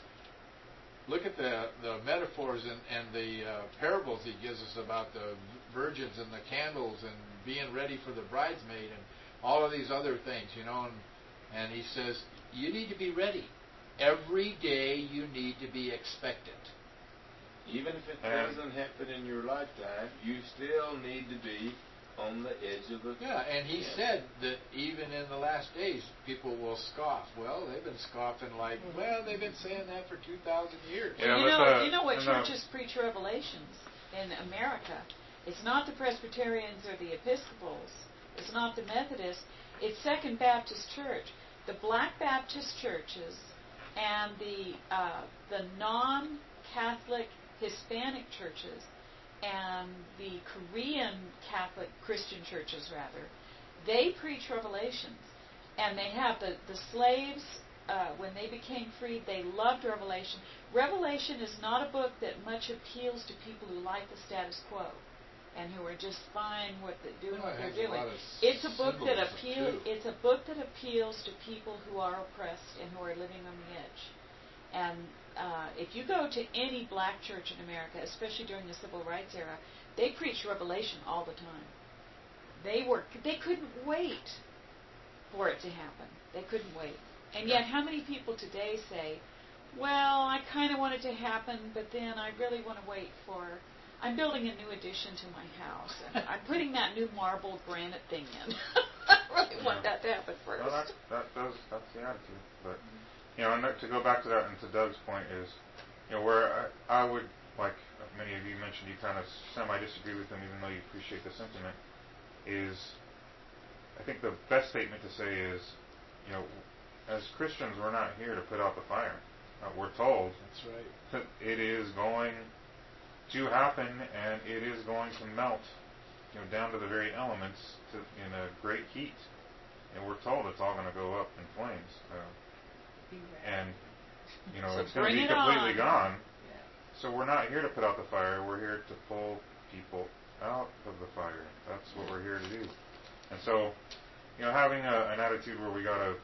look at the, the metaphors and, and the uh, parables he gives us about the virgins and the candles and being ready for the bridesmaid and all of these other things, you know. And, and he says, you need to be ready. Every day you need to be expectant. Even if it And- doesn't happen in your lifetime, you still need to be on the edge of the... Yeah, and he Yeah. said that even in the last days, people will scoff. Well, they've been scoffing like, well, they've been saying that for two thousand years. Yeah, you let's, know, uh, you know what and, uh, churches preach Revelations in America? It's not the Presbyterians or the Episcopals. It's not the Methodists. It's Second Baptist Church. The Black Baptist churches and the uh, the non-Catholic Hispanic churches and the Korean Catholic Christian churches, rather, they preach Revelations. And they have the, the slaves, uh, when they became freed, they loved Revelation. Revelation is not a book that much appeals to people who like the status quo and who are just fine with it, doing Well, what it they're has a doing. lot of It's a book that symbolism, appeals. too. It's a book that appeals to people who are oppressed and who are living on the edge. And uh, if you go to any black church in America, especially during the civil rights era, they preach Revelation all the time. They were they couldn't wait for it to happen. They couldn't wait. And yet, how many people today say, "Well, I kind of want it to happen, but then I really want to wait for." I'm building a new addition to my house, and I'm putting that new marble granite thing in. I really want that to happen first. Well, that, that does, that's the attitude. But, you know, and to go back to that and to Doug's point is, you know, where I, I would, like many of you mentioned, you kind of semi-disagree with him even though you appreciate the sentiment, is I think the best statement to say is, you know, as Christians, we're not here to put out the fire. Uh, we're told That's right. that it is going to happen, and it is going to melt, you know, down to the very elements to, in a great heat. And we're told it's all going to go up in flames. Uh, and, you know, So it's going to bring be it completely on. gone. Yeah. So we're not here to put out the fire. We're here to pull people out of the fire. That's what we're here to do. And so, you know, having a, an attitude where we got to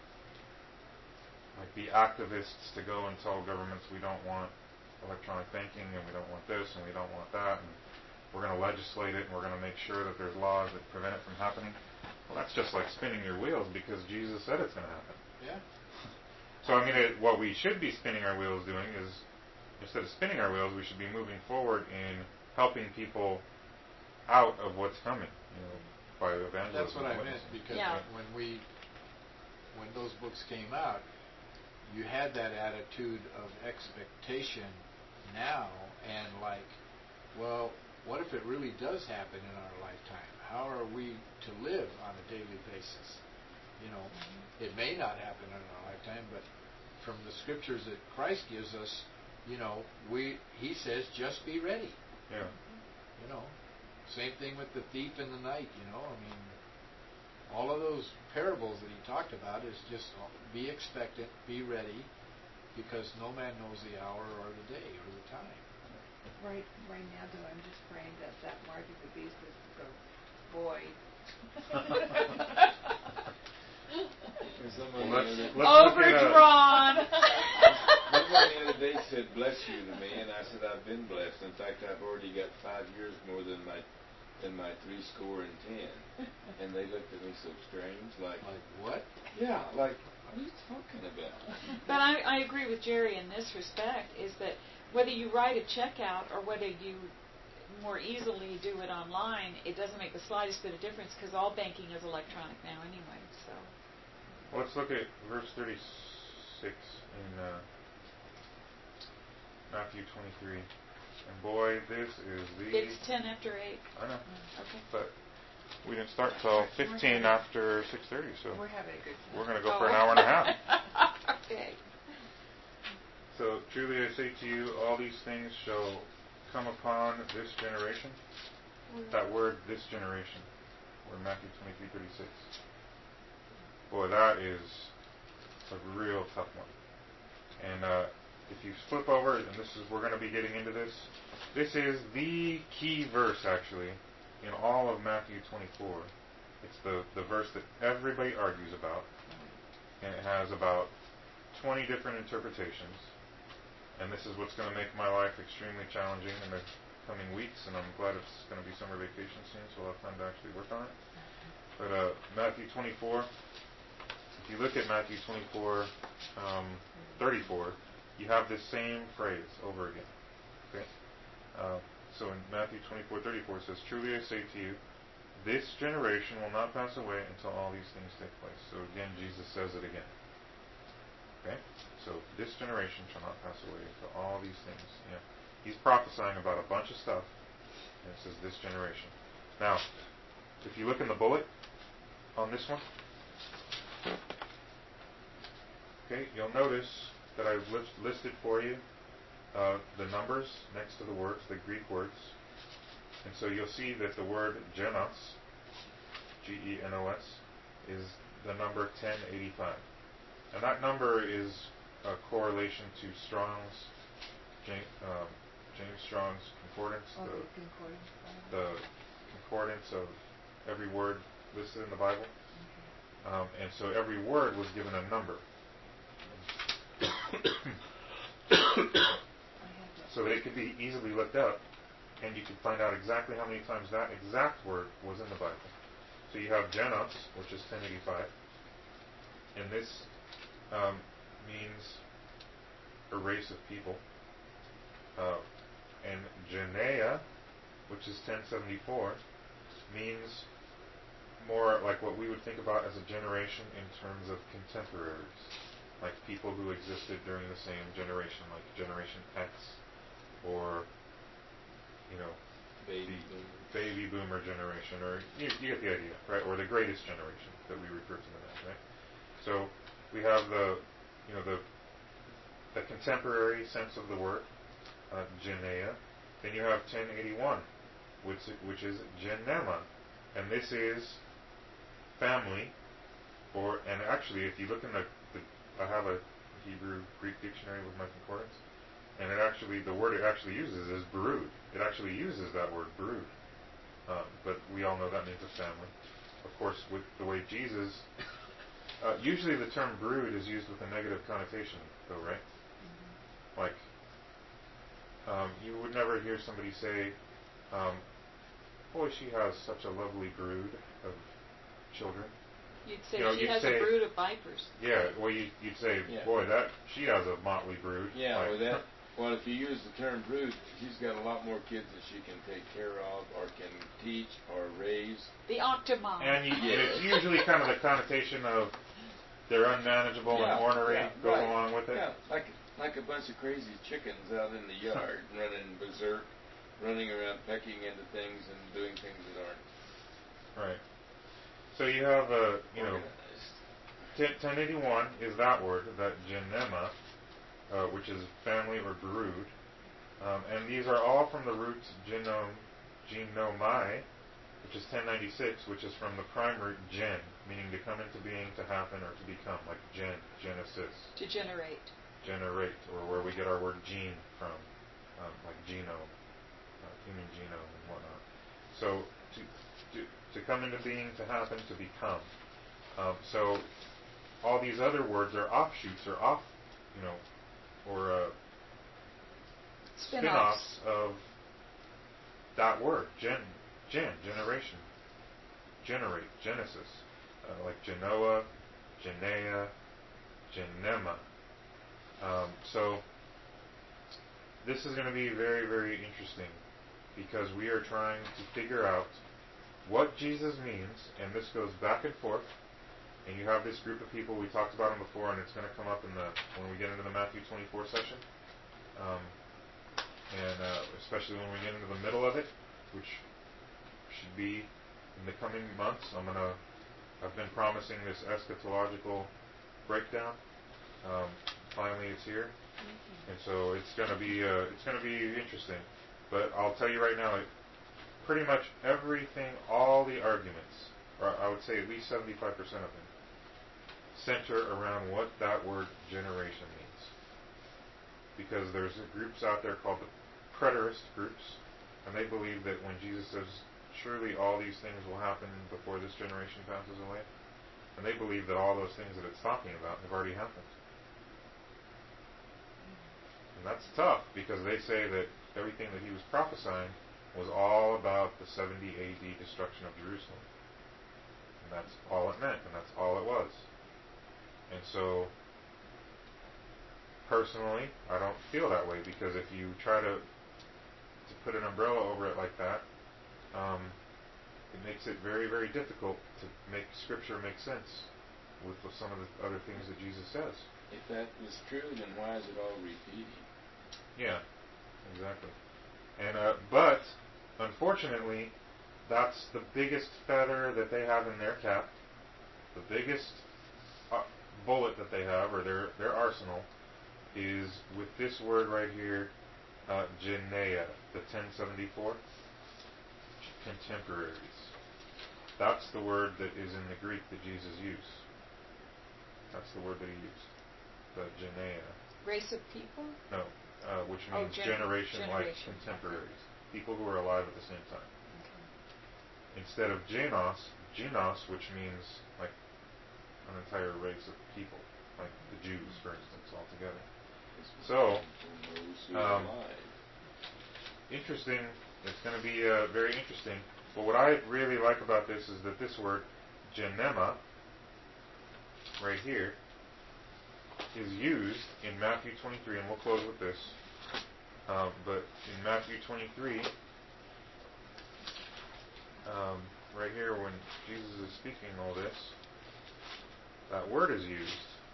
like be activists to go and tell governments we don't want electronic banking and we don't want this and we don't want that and we're going to legislate it and we're going to make sure that there's laws that prevent it from happening. Well, that's just like spinning your wheels because Jesus said it's going to happen. Yeah. So, I mean, it, what we should be spinning our wheels doing is, instead of spinning our wheels, we should be moving forward in helping people out of what's coming, you know, by evangelism. That's what I and meant, witnessing. because Yeah. when we, when those books came out, you had that attitude of expectation now, and like, well, what if it really does happen in our lifetime? How are we to live on a daily basis? You know, it may not happen in our lifetime, but from the scriptures that Christ gives us, you know, we he says, just be ready. Yeah. You know, same thing with the thief in the night. You know, I mean, all of those parables that he talked about is just be expectant, be ready, because no man knows the hour or the day or the time. Right, right now, though, I'm just praying that that mark of the beast is go void. And someone Well, the let's, other- let's look at, uh, Overdrawn. someone the other day said, "Bless you" to me, and I said, "I've been blessed. In fact, I've already got five years more than my than my three score and ten." And they looked at me so strange, like, Like what? yeah, like, what are you talking about? But I, I agree with Jerry in this respect, is that whether you write a check out or whether you more easily do it online, it doesn't make the slightest bit of difference because all banking is electronic now anyway. So well, let's look at verse thirty-six in uh, Matthew twenty-three. And boy, this is the... it's ten after eight. I know, Okay. but we didn't start till fifteen after six thirty, so We're having a good time. we're going to go for Oh. an hour and a half. Okay. So truly I say to you, all these things shall come upon this generation. That word, this generation, or Matthew twenty-three thirty-six. boy, that is a real tough one. And uh, if you flip over, and this is, we're going to be getting into this, this is the key verse, actually, in all of Matthew twenty-four. It's the, the verse that everybody argues about, and it has about twenty different interpretations. And this is what's going to make my life extremely challenging in the coming weeks, and I'm glad it's going to be summer vacation soon, so I'll have time to actually work on it. But uh, Matthew twenty-four, if you look at Matthew twenty-four, um, thirty-four, you have this same phrase over again. Okay? Uh, so in Matthew twenty-four, thirty-four, it says, "Truly I say to you, this generation will not pass away until all these things take place." So again, Jesus says it again. Okay? So this generation shall not pass away until all these things. You know, he's prophesying about a bunch of stuff, and it says this generation. Now, if you look in the bullet on this one, okay, you'll notice that I've list, listed for you uh, the numbers next to the words, the Greek words. And so you'll see that the word genos, G E N O S, is the number ten eighty-five. And that number is a correlation to Strong's, James, um, James Strong's concordance, Oh, the, the concordance. the concordance of every word listed in the Bible. Okay. Um, and so every word was given a number. I have that. So that it could be easily looked up, and you could find out exactly how many times that exact word was in the Bible. So you have genos, which is ten eighty-five, and this um, means a race of people. Uh, and Genea, which is ten seventy-four, means more like what we would think about as a generation in terms of contemporaries, like people who existed during the same generation, like Generation X, or, you know, Baby the boomer. baby boomer generation, or you, you get the idea, right? Or the greatest generation that we refer to them as, right? So we have the, you know, the the contemporary sense of the word, uh, Genea. Then you have ten eighty-one, which which is Genema, and this is family, or and actually, if you look in the, the I have a Hebrew Greek dictionary with my concordance, and it actually the word it actually uses is brood. It actually uses that word brood, um, but we all know that means a family. Of course, with the way Jesus, uh, usually the term brood is used with a negative connotation, though, right? Mm-hmm. Like, um, you would never hear somebody say, um, "Boy, she has such a lovely brood of children." You'd say You know, she you'd has say- a brood of vipers. Yeah, well, you, you'd say, Yeah. "Boy, that she has a motley brood." Yeah, like, or that. Well, if you use the term brood, she's got a lot more kids that she can take care of, or can teach, or raise. The octomom. And, you, Yeah. and it's usually kind of the connotation of they're unmanageable Yeah, and ornery yeah, goes right. along with it. Yeah, like like a bunch of crazy chickens out in the yard, running berserk, running around pecking into things and doing things that aren't Right. So you have a, you know, organized. ten eighty-one is that word, that genema, uh, which is family or brood. Um, and these are all from the roots genome, genomai, which is ten ninety-six, which is from the prime root gen, meaning to come into being, to happen, or to become, like gen, genesis, To generate. generate, or where we get our word gene from, um, like genome, uh, human genome and whatnot. So to, to to come into being, to happen, to become. Um, so all these other words are offshoots, or off, you know, or uh, Spin-offs. spin-offs of that word, gen, gen, generation, generate, genesis, uh, like Genoa, Genea, Genema. Um, so this is going to be very, very interesting, because we are trying to figure out what Jesus means, and this goes back and forth. And you have this group of people, we talked about them before, and it's going to come up in the when we get into the Matthew twenty-four session. Um, and uh, especially when we get into the middle of it, which should be in the coming months. I'm gonna, I've been promising this eschatological breakdown. Um, finally, it's here, and so it's gonna be, uh, it's gonna be interesting. But I'll tell you right now, it, pretty much everything, all the arguments, or I would say at least seventy-five percent of them, center around what that word generation means. Because there's groups out there called the preterist groups, and they believe that when Jesus says, surely all these things will happen before this generation passes away, and they believe that all those things that it's talking about have already happened. And that's tough, because they say that everything that he was prophesying was all about the seventy A D destruction of Jerusalem. And that's all it meant, and that's all it was. And so, personally, I don't feel that way, because if you try to to put an umbrella over it like that, um, it makes it very, very difficult to make Scripture make sense with, with some of the other things that Jesus says. If that is true, then why is it all repeating? Yeah, exactly. And uh, but unfortunately, that's the biggest feather that they have in their cap. The biggest uh, bullet that they have, or their their arsenal, is with this word right here, uh, Genea, the ten seventy-four, contemporaries. That's the word that is in the Greek that Jesus used. That's the word that he used, the Genea. Race of people? No, uh, which Oh, means gen- generation, like generation. contemporaries, people who are alive at the same time. Okay. Instead of genos, genos, which means like an entire race of people, like the Jews, for instance, altogether. So, um, interesting. It's going to be uh, very interesting. But what I really like about this is that this word, genema, right here, is used in Matthew twenty-three, and we'll close with this. Um, but in Matthew twenty-three, um, right here, when Jesus is speaking all this, that word is used.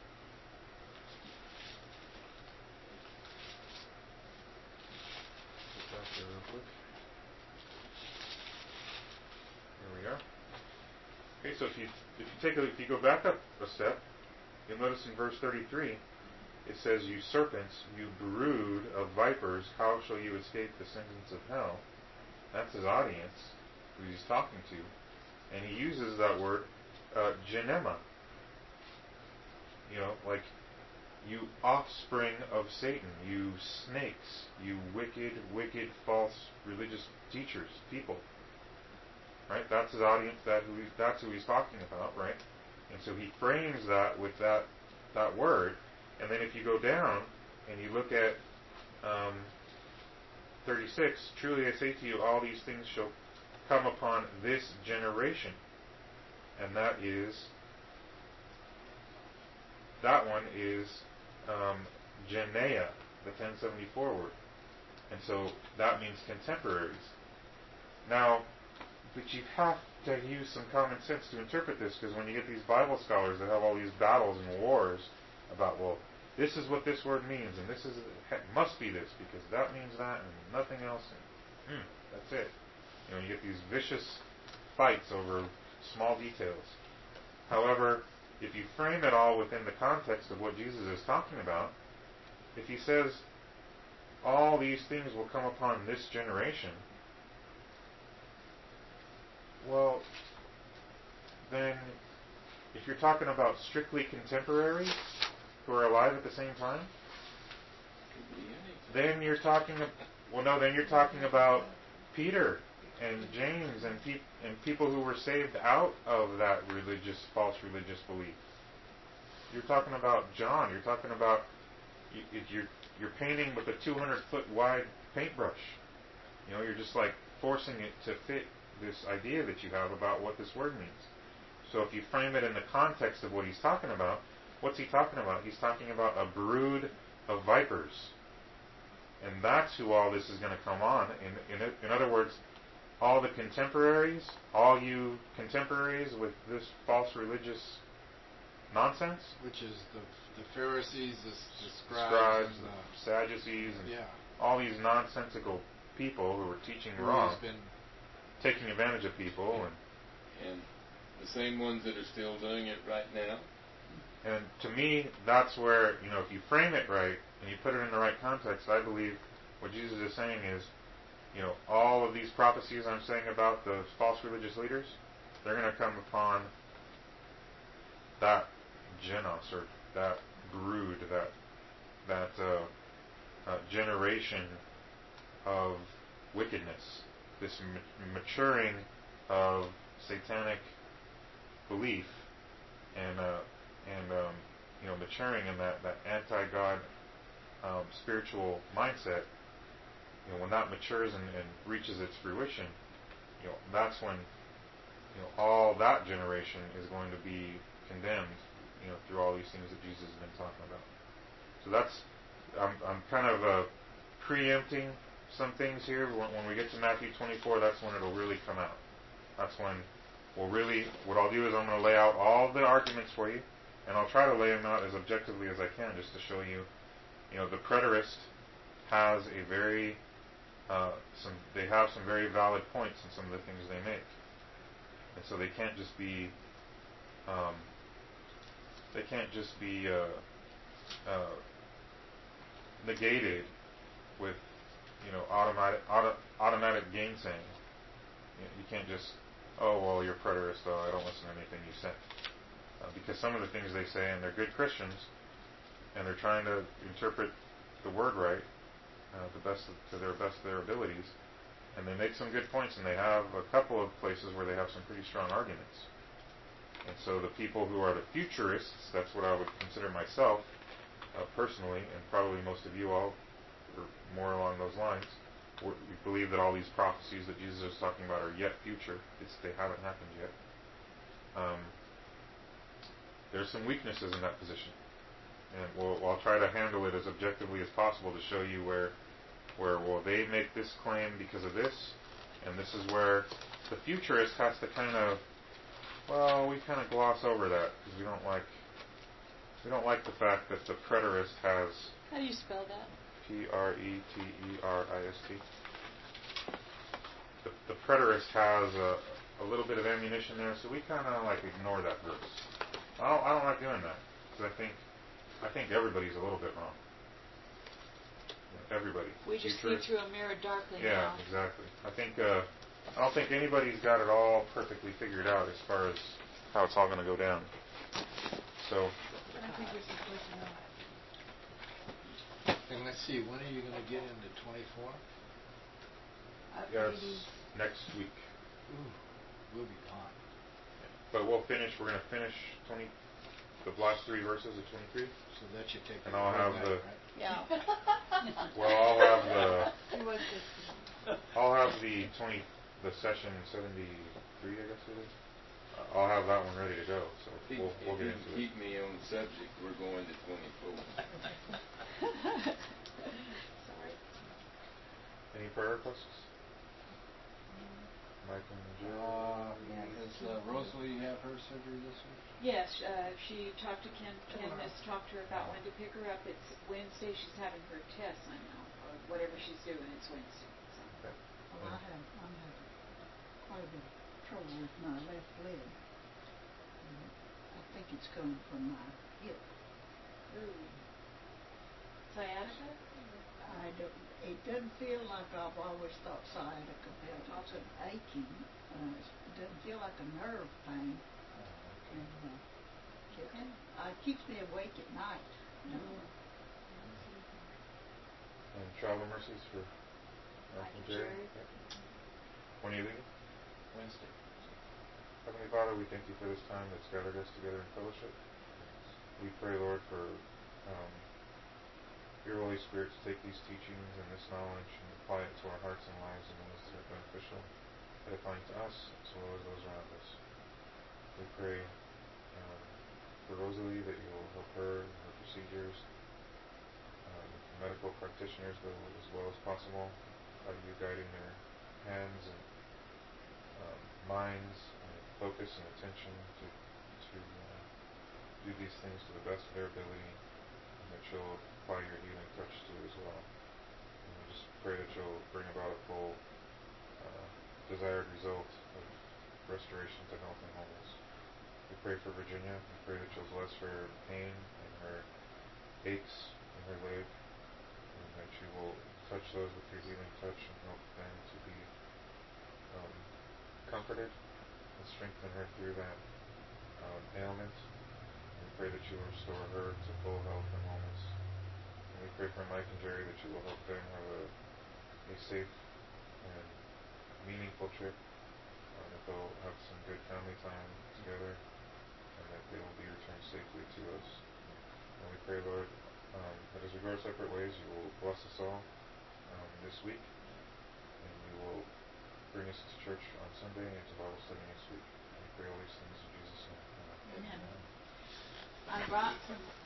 Put that there real quick. There we are. Okay, so if you if you take a, if you go back up a step, you'll notice in verse thirty-three, it says, "You serpents, you brood of vipers, how shall you escape the sentence of hell?" That's his audience, who he's talking to, and he uses that word, uh, genema. You know, like, you offspring of Satan, you snakes, you wicked, wicked, false religious teachers, people. Right? That's his audience. That who he, that's who he's talking about, right? And so he frames that with that that word. And then if you go down and you look at um, thirty-six, "Truly I say to you, all these things shall come upon this generation," and that is that one is um, Genea, the ten seventy-four word, and so that means contemporaries. Now, but you have to use some common sense to interpret this, because when you get these Bible scholars that have all these battles and wars about, well, this is what this word means, and this is it must be this because that means that and nothing else, and mm, that's it. You know, you get these vicious fights over small details. However, if you frame it all within the context of what Jesus is talking about, if he says, all these things will come upon this generation, well, then if you're talking about strictly contemporaries who are alive at the same time, then you're talking, well, no, then you're talking about Peter and James and, pe- and people who were saved out of that religious, false religious belief. You're talking about John. You're talking about you, you're you're painting with a two hundred foot wide paintbrush. You know, you're just like forcing it to fit this idea that you have about what this word means. So if you frame it in the context of what he's talking about, what's he talking about? He's talking about a brood of vipers. And that's who all this is going to come on. In, in, in other words, all the contemporaries, all you contemporaries with this false religious nonsense, Which is the the Pharisees, the, the scribes, scribes, and the, the Sadducees, and yeah, all these nonsensical people who are teaching who wrong, has been taking advantage of people, Yeah. and And the same ones that are still doing it right now. and to me, that's where, you know, if you frame it right and you put it in the right context, I believe what Jesus is saying is, you know, all of these prophecies I'm saying about the false religious leaders, they're going to come upon that genos, or that brood, that that uh, uh, generation of wickedness, this ma- maturing of satanic belief, and uh, and um, you know, maturing in that that anti-God um, spiritual mindset. You know, when that matures and, and reaches its fruition, you know, that's when, you know, all that generation is going to be condemned, you know, through all these things that Jesus has been talking about. So that's, I'm, I'm kind of uh, preempting some things here. When, when we get to Matthew twenty-four, that's when it'll really come out. That's when we'll really, what I'll do is I'm going to lay out all the arguments for you, and I'll try to lay them out as objectively as I can, just to show you, you know, the preterist has a very, uh, some, they have some very valid points in some of the things they make. And so they can't just be, um, they can't just be uh, uh, negated with, you know, automatic auto, automatic gainsaying. You, you can't just, oh well, you're preterist, oh I don't listen to anything you say, uh, because some of the things they say, and they're good Christians, and they're trying to interpret the word right, uh, the best of, to their best of their abilities. And they make some good points, and they have a couple of places where they have some pretty strong arguments. And so the people who are the futurists, that's what I would consider myself, uh, personally, and probably most of you all, or more along those lines, we believe that all these prophecies that Jesus is talking about are yet future. It's, they haven't happened yet. Um, there's some weaknesses in that position. And we'll, I'll try to handle it as objectively as possible to show you where where, well, they make this claim because of this, and this is where the futurist has to kind of, well, we kind of gloss over that, because we don't like, we don't like the fact that the preterist has... How do you spell that? P R E T E R I S T. The, the preterist has a, a little bit of ammunition there, so we kind of, like, ignore that verse. I don't, I don't like doing that, because I think, I think everybody's a little bit wrong. Everybody. We just see through a mirror darkly yeah, now. Yeah, exactly. I think uh, I don't think anybody's got it all perfectly figured out as far as how it's all going to go down. So. I think we're supposed to know. And let's see, when are you going to get into twenty-four? Yes, next week. Ooh, we'll be gone. But we'll finish. We're going to finish twenty. The last three verses of twenty-three. So that should take. And I'll have back, the. Right? Yeah. Well, I'll have the. He was just. I'll have the twenty, the session seventy-three, I guess it is. Uh, I'll have that one ready to go. So If, we'll, we'll if get you into keep it. me on subject, we're going to twenty-four. Sorry. Any prayer requests? Mike and Jill. Uh, does uh, Rosalie have her surgery this week? Yes, uh, she talked to Ken. Ken has talked to her about when to pick her up. It's Wednesday. She's having her test, I know, or whatever she's doing. It's Wednesday. So. Okay. Well, I have, I'm having quite a bit of trouble with my left leg. And I think it's coming from my hip. Ooh. Sciatica? I don't, it doesn't feel like I've always thought sciatica felt. It's an aching. Uh, it doesn't feel like a nerve pain. And uh, it, uh, it keeps me awake at night. You know. And travel mercies for Mike and Jerry. Okay. When are you leaving? Wednesday. Heavenly Father, we thank you for this time that's gathered us together in fellowship. We pray, Lord, for um, your Holy Spirit to take these teachings and this knowledge and apply it to our hearts and lives in ways that are beneficial, edifying to us as well as those around us. We pray um, for Rosalie that you will help her in her procedures, um, medical practitioners though, as well as possible, by you guiding their hands and um, minds and focus and attention to, to uh, do these things to the best of their ability, and that you'll apply your healing touch to as well. And we just pray that you'll bring about a full uh, desired result of restoration to health and wholeness. We pray for Virginia. We pray that you'll bless her pain and her aches in her leg, and that you will touch those with your healing touch and help them to be um, comforted and strengthen her through that um, ailment. We pray that you will restore her to full health and wholeness. And we pray for Mike and Jerry that you will help them have a, a safe and meaningful trip, uh, that they'll have some good family time together, and that they will be returned safely to us. And we pray, Lord, um, that as we go our separate ways, you will bless us all um, this week, and you will bring us to church on Sunday and to Bible study next week. And we pray all these things in Jesus' name. Amen. Amen. I brought some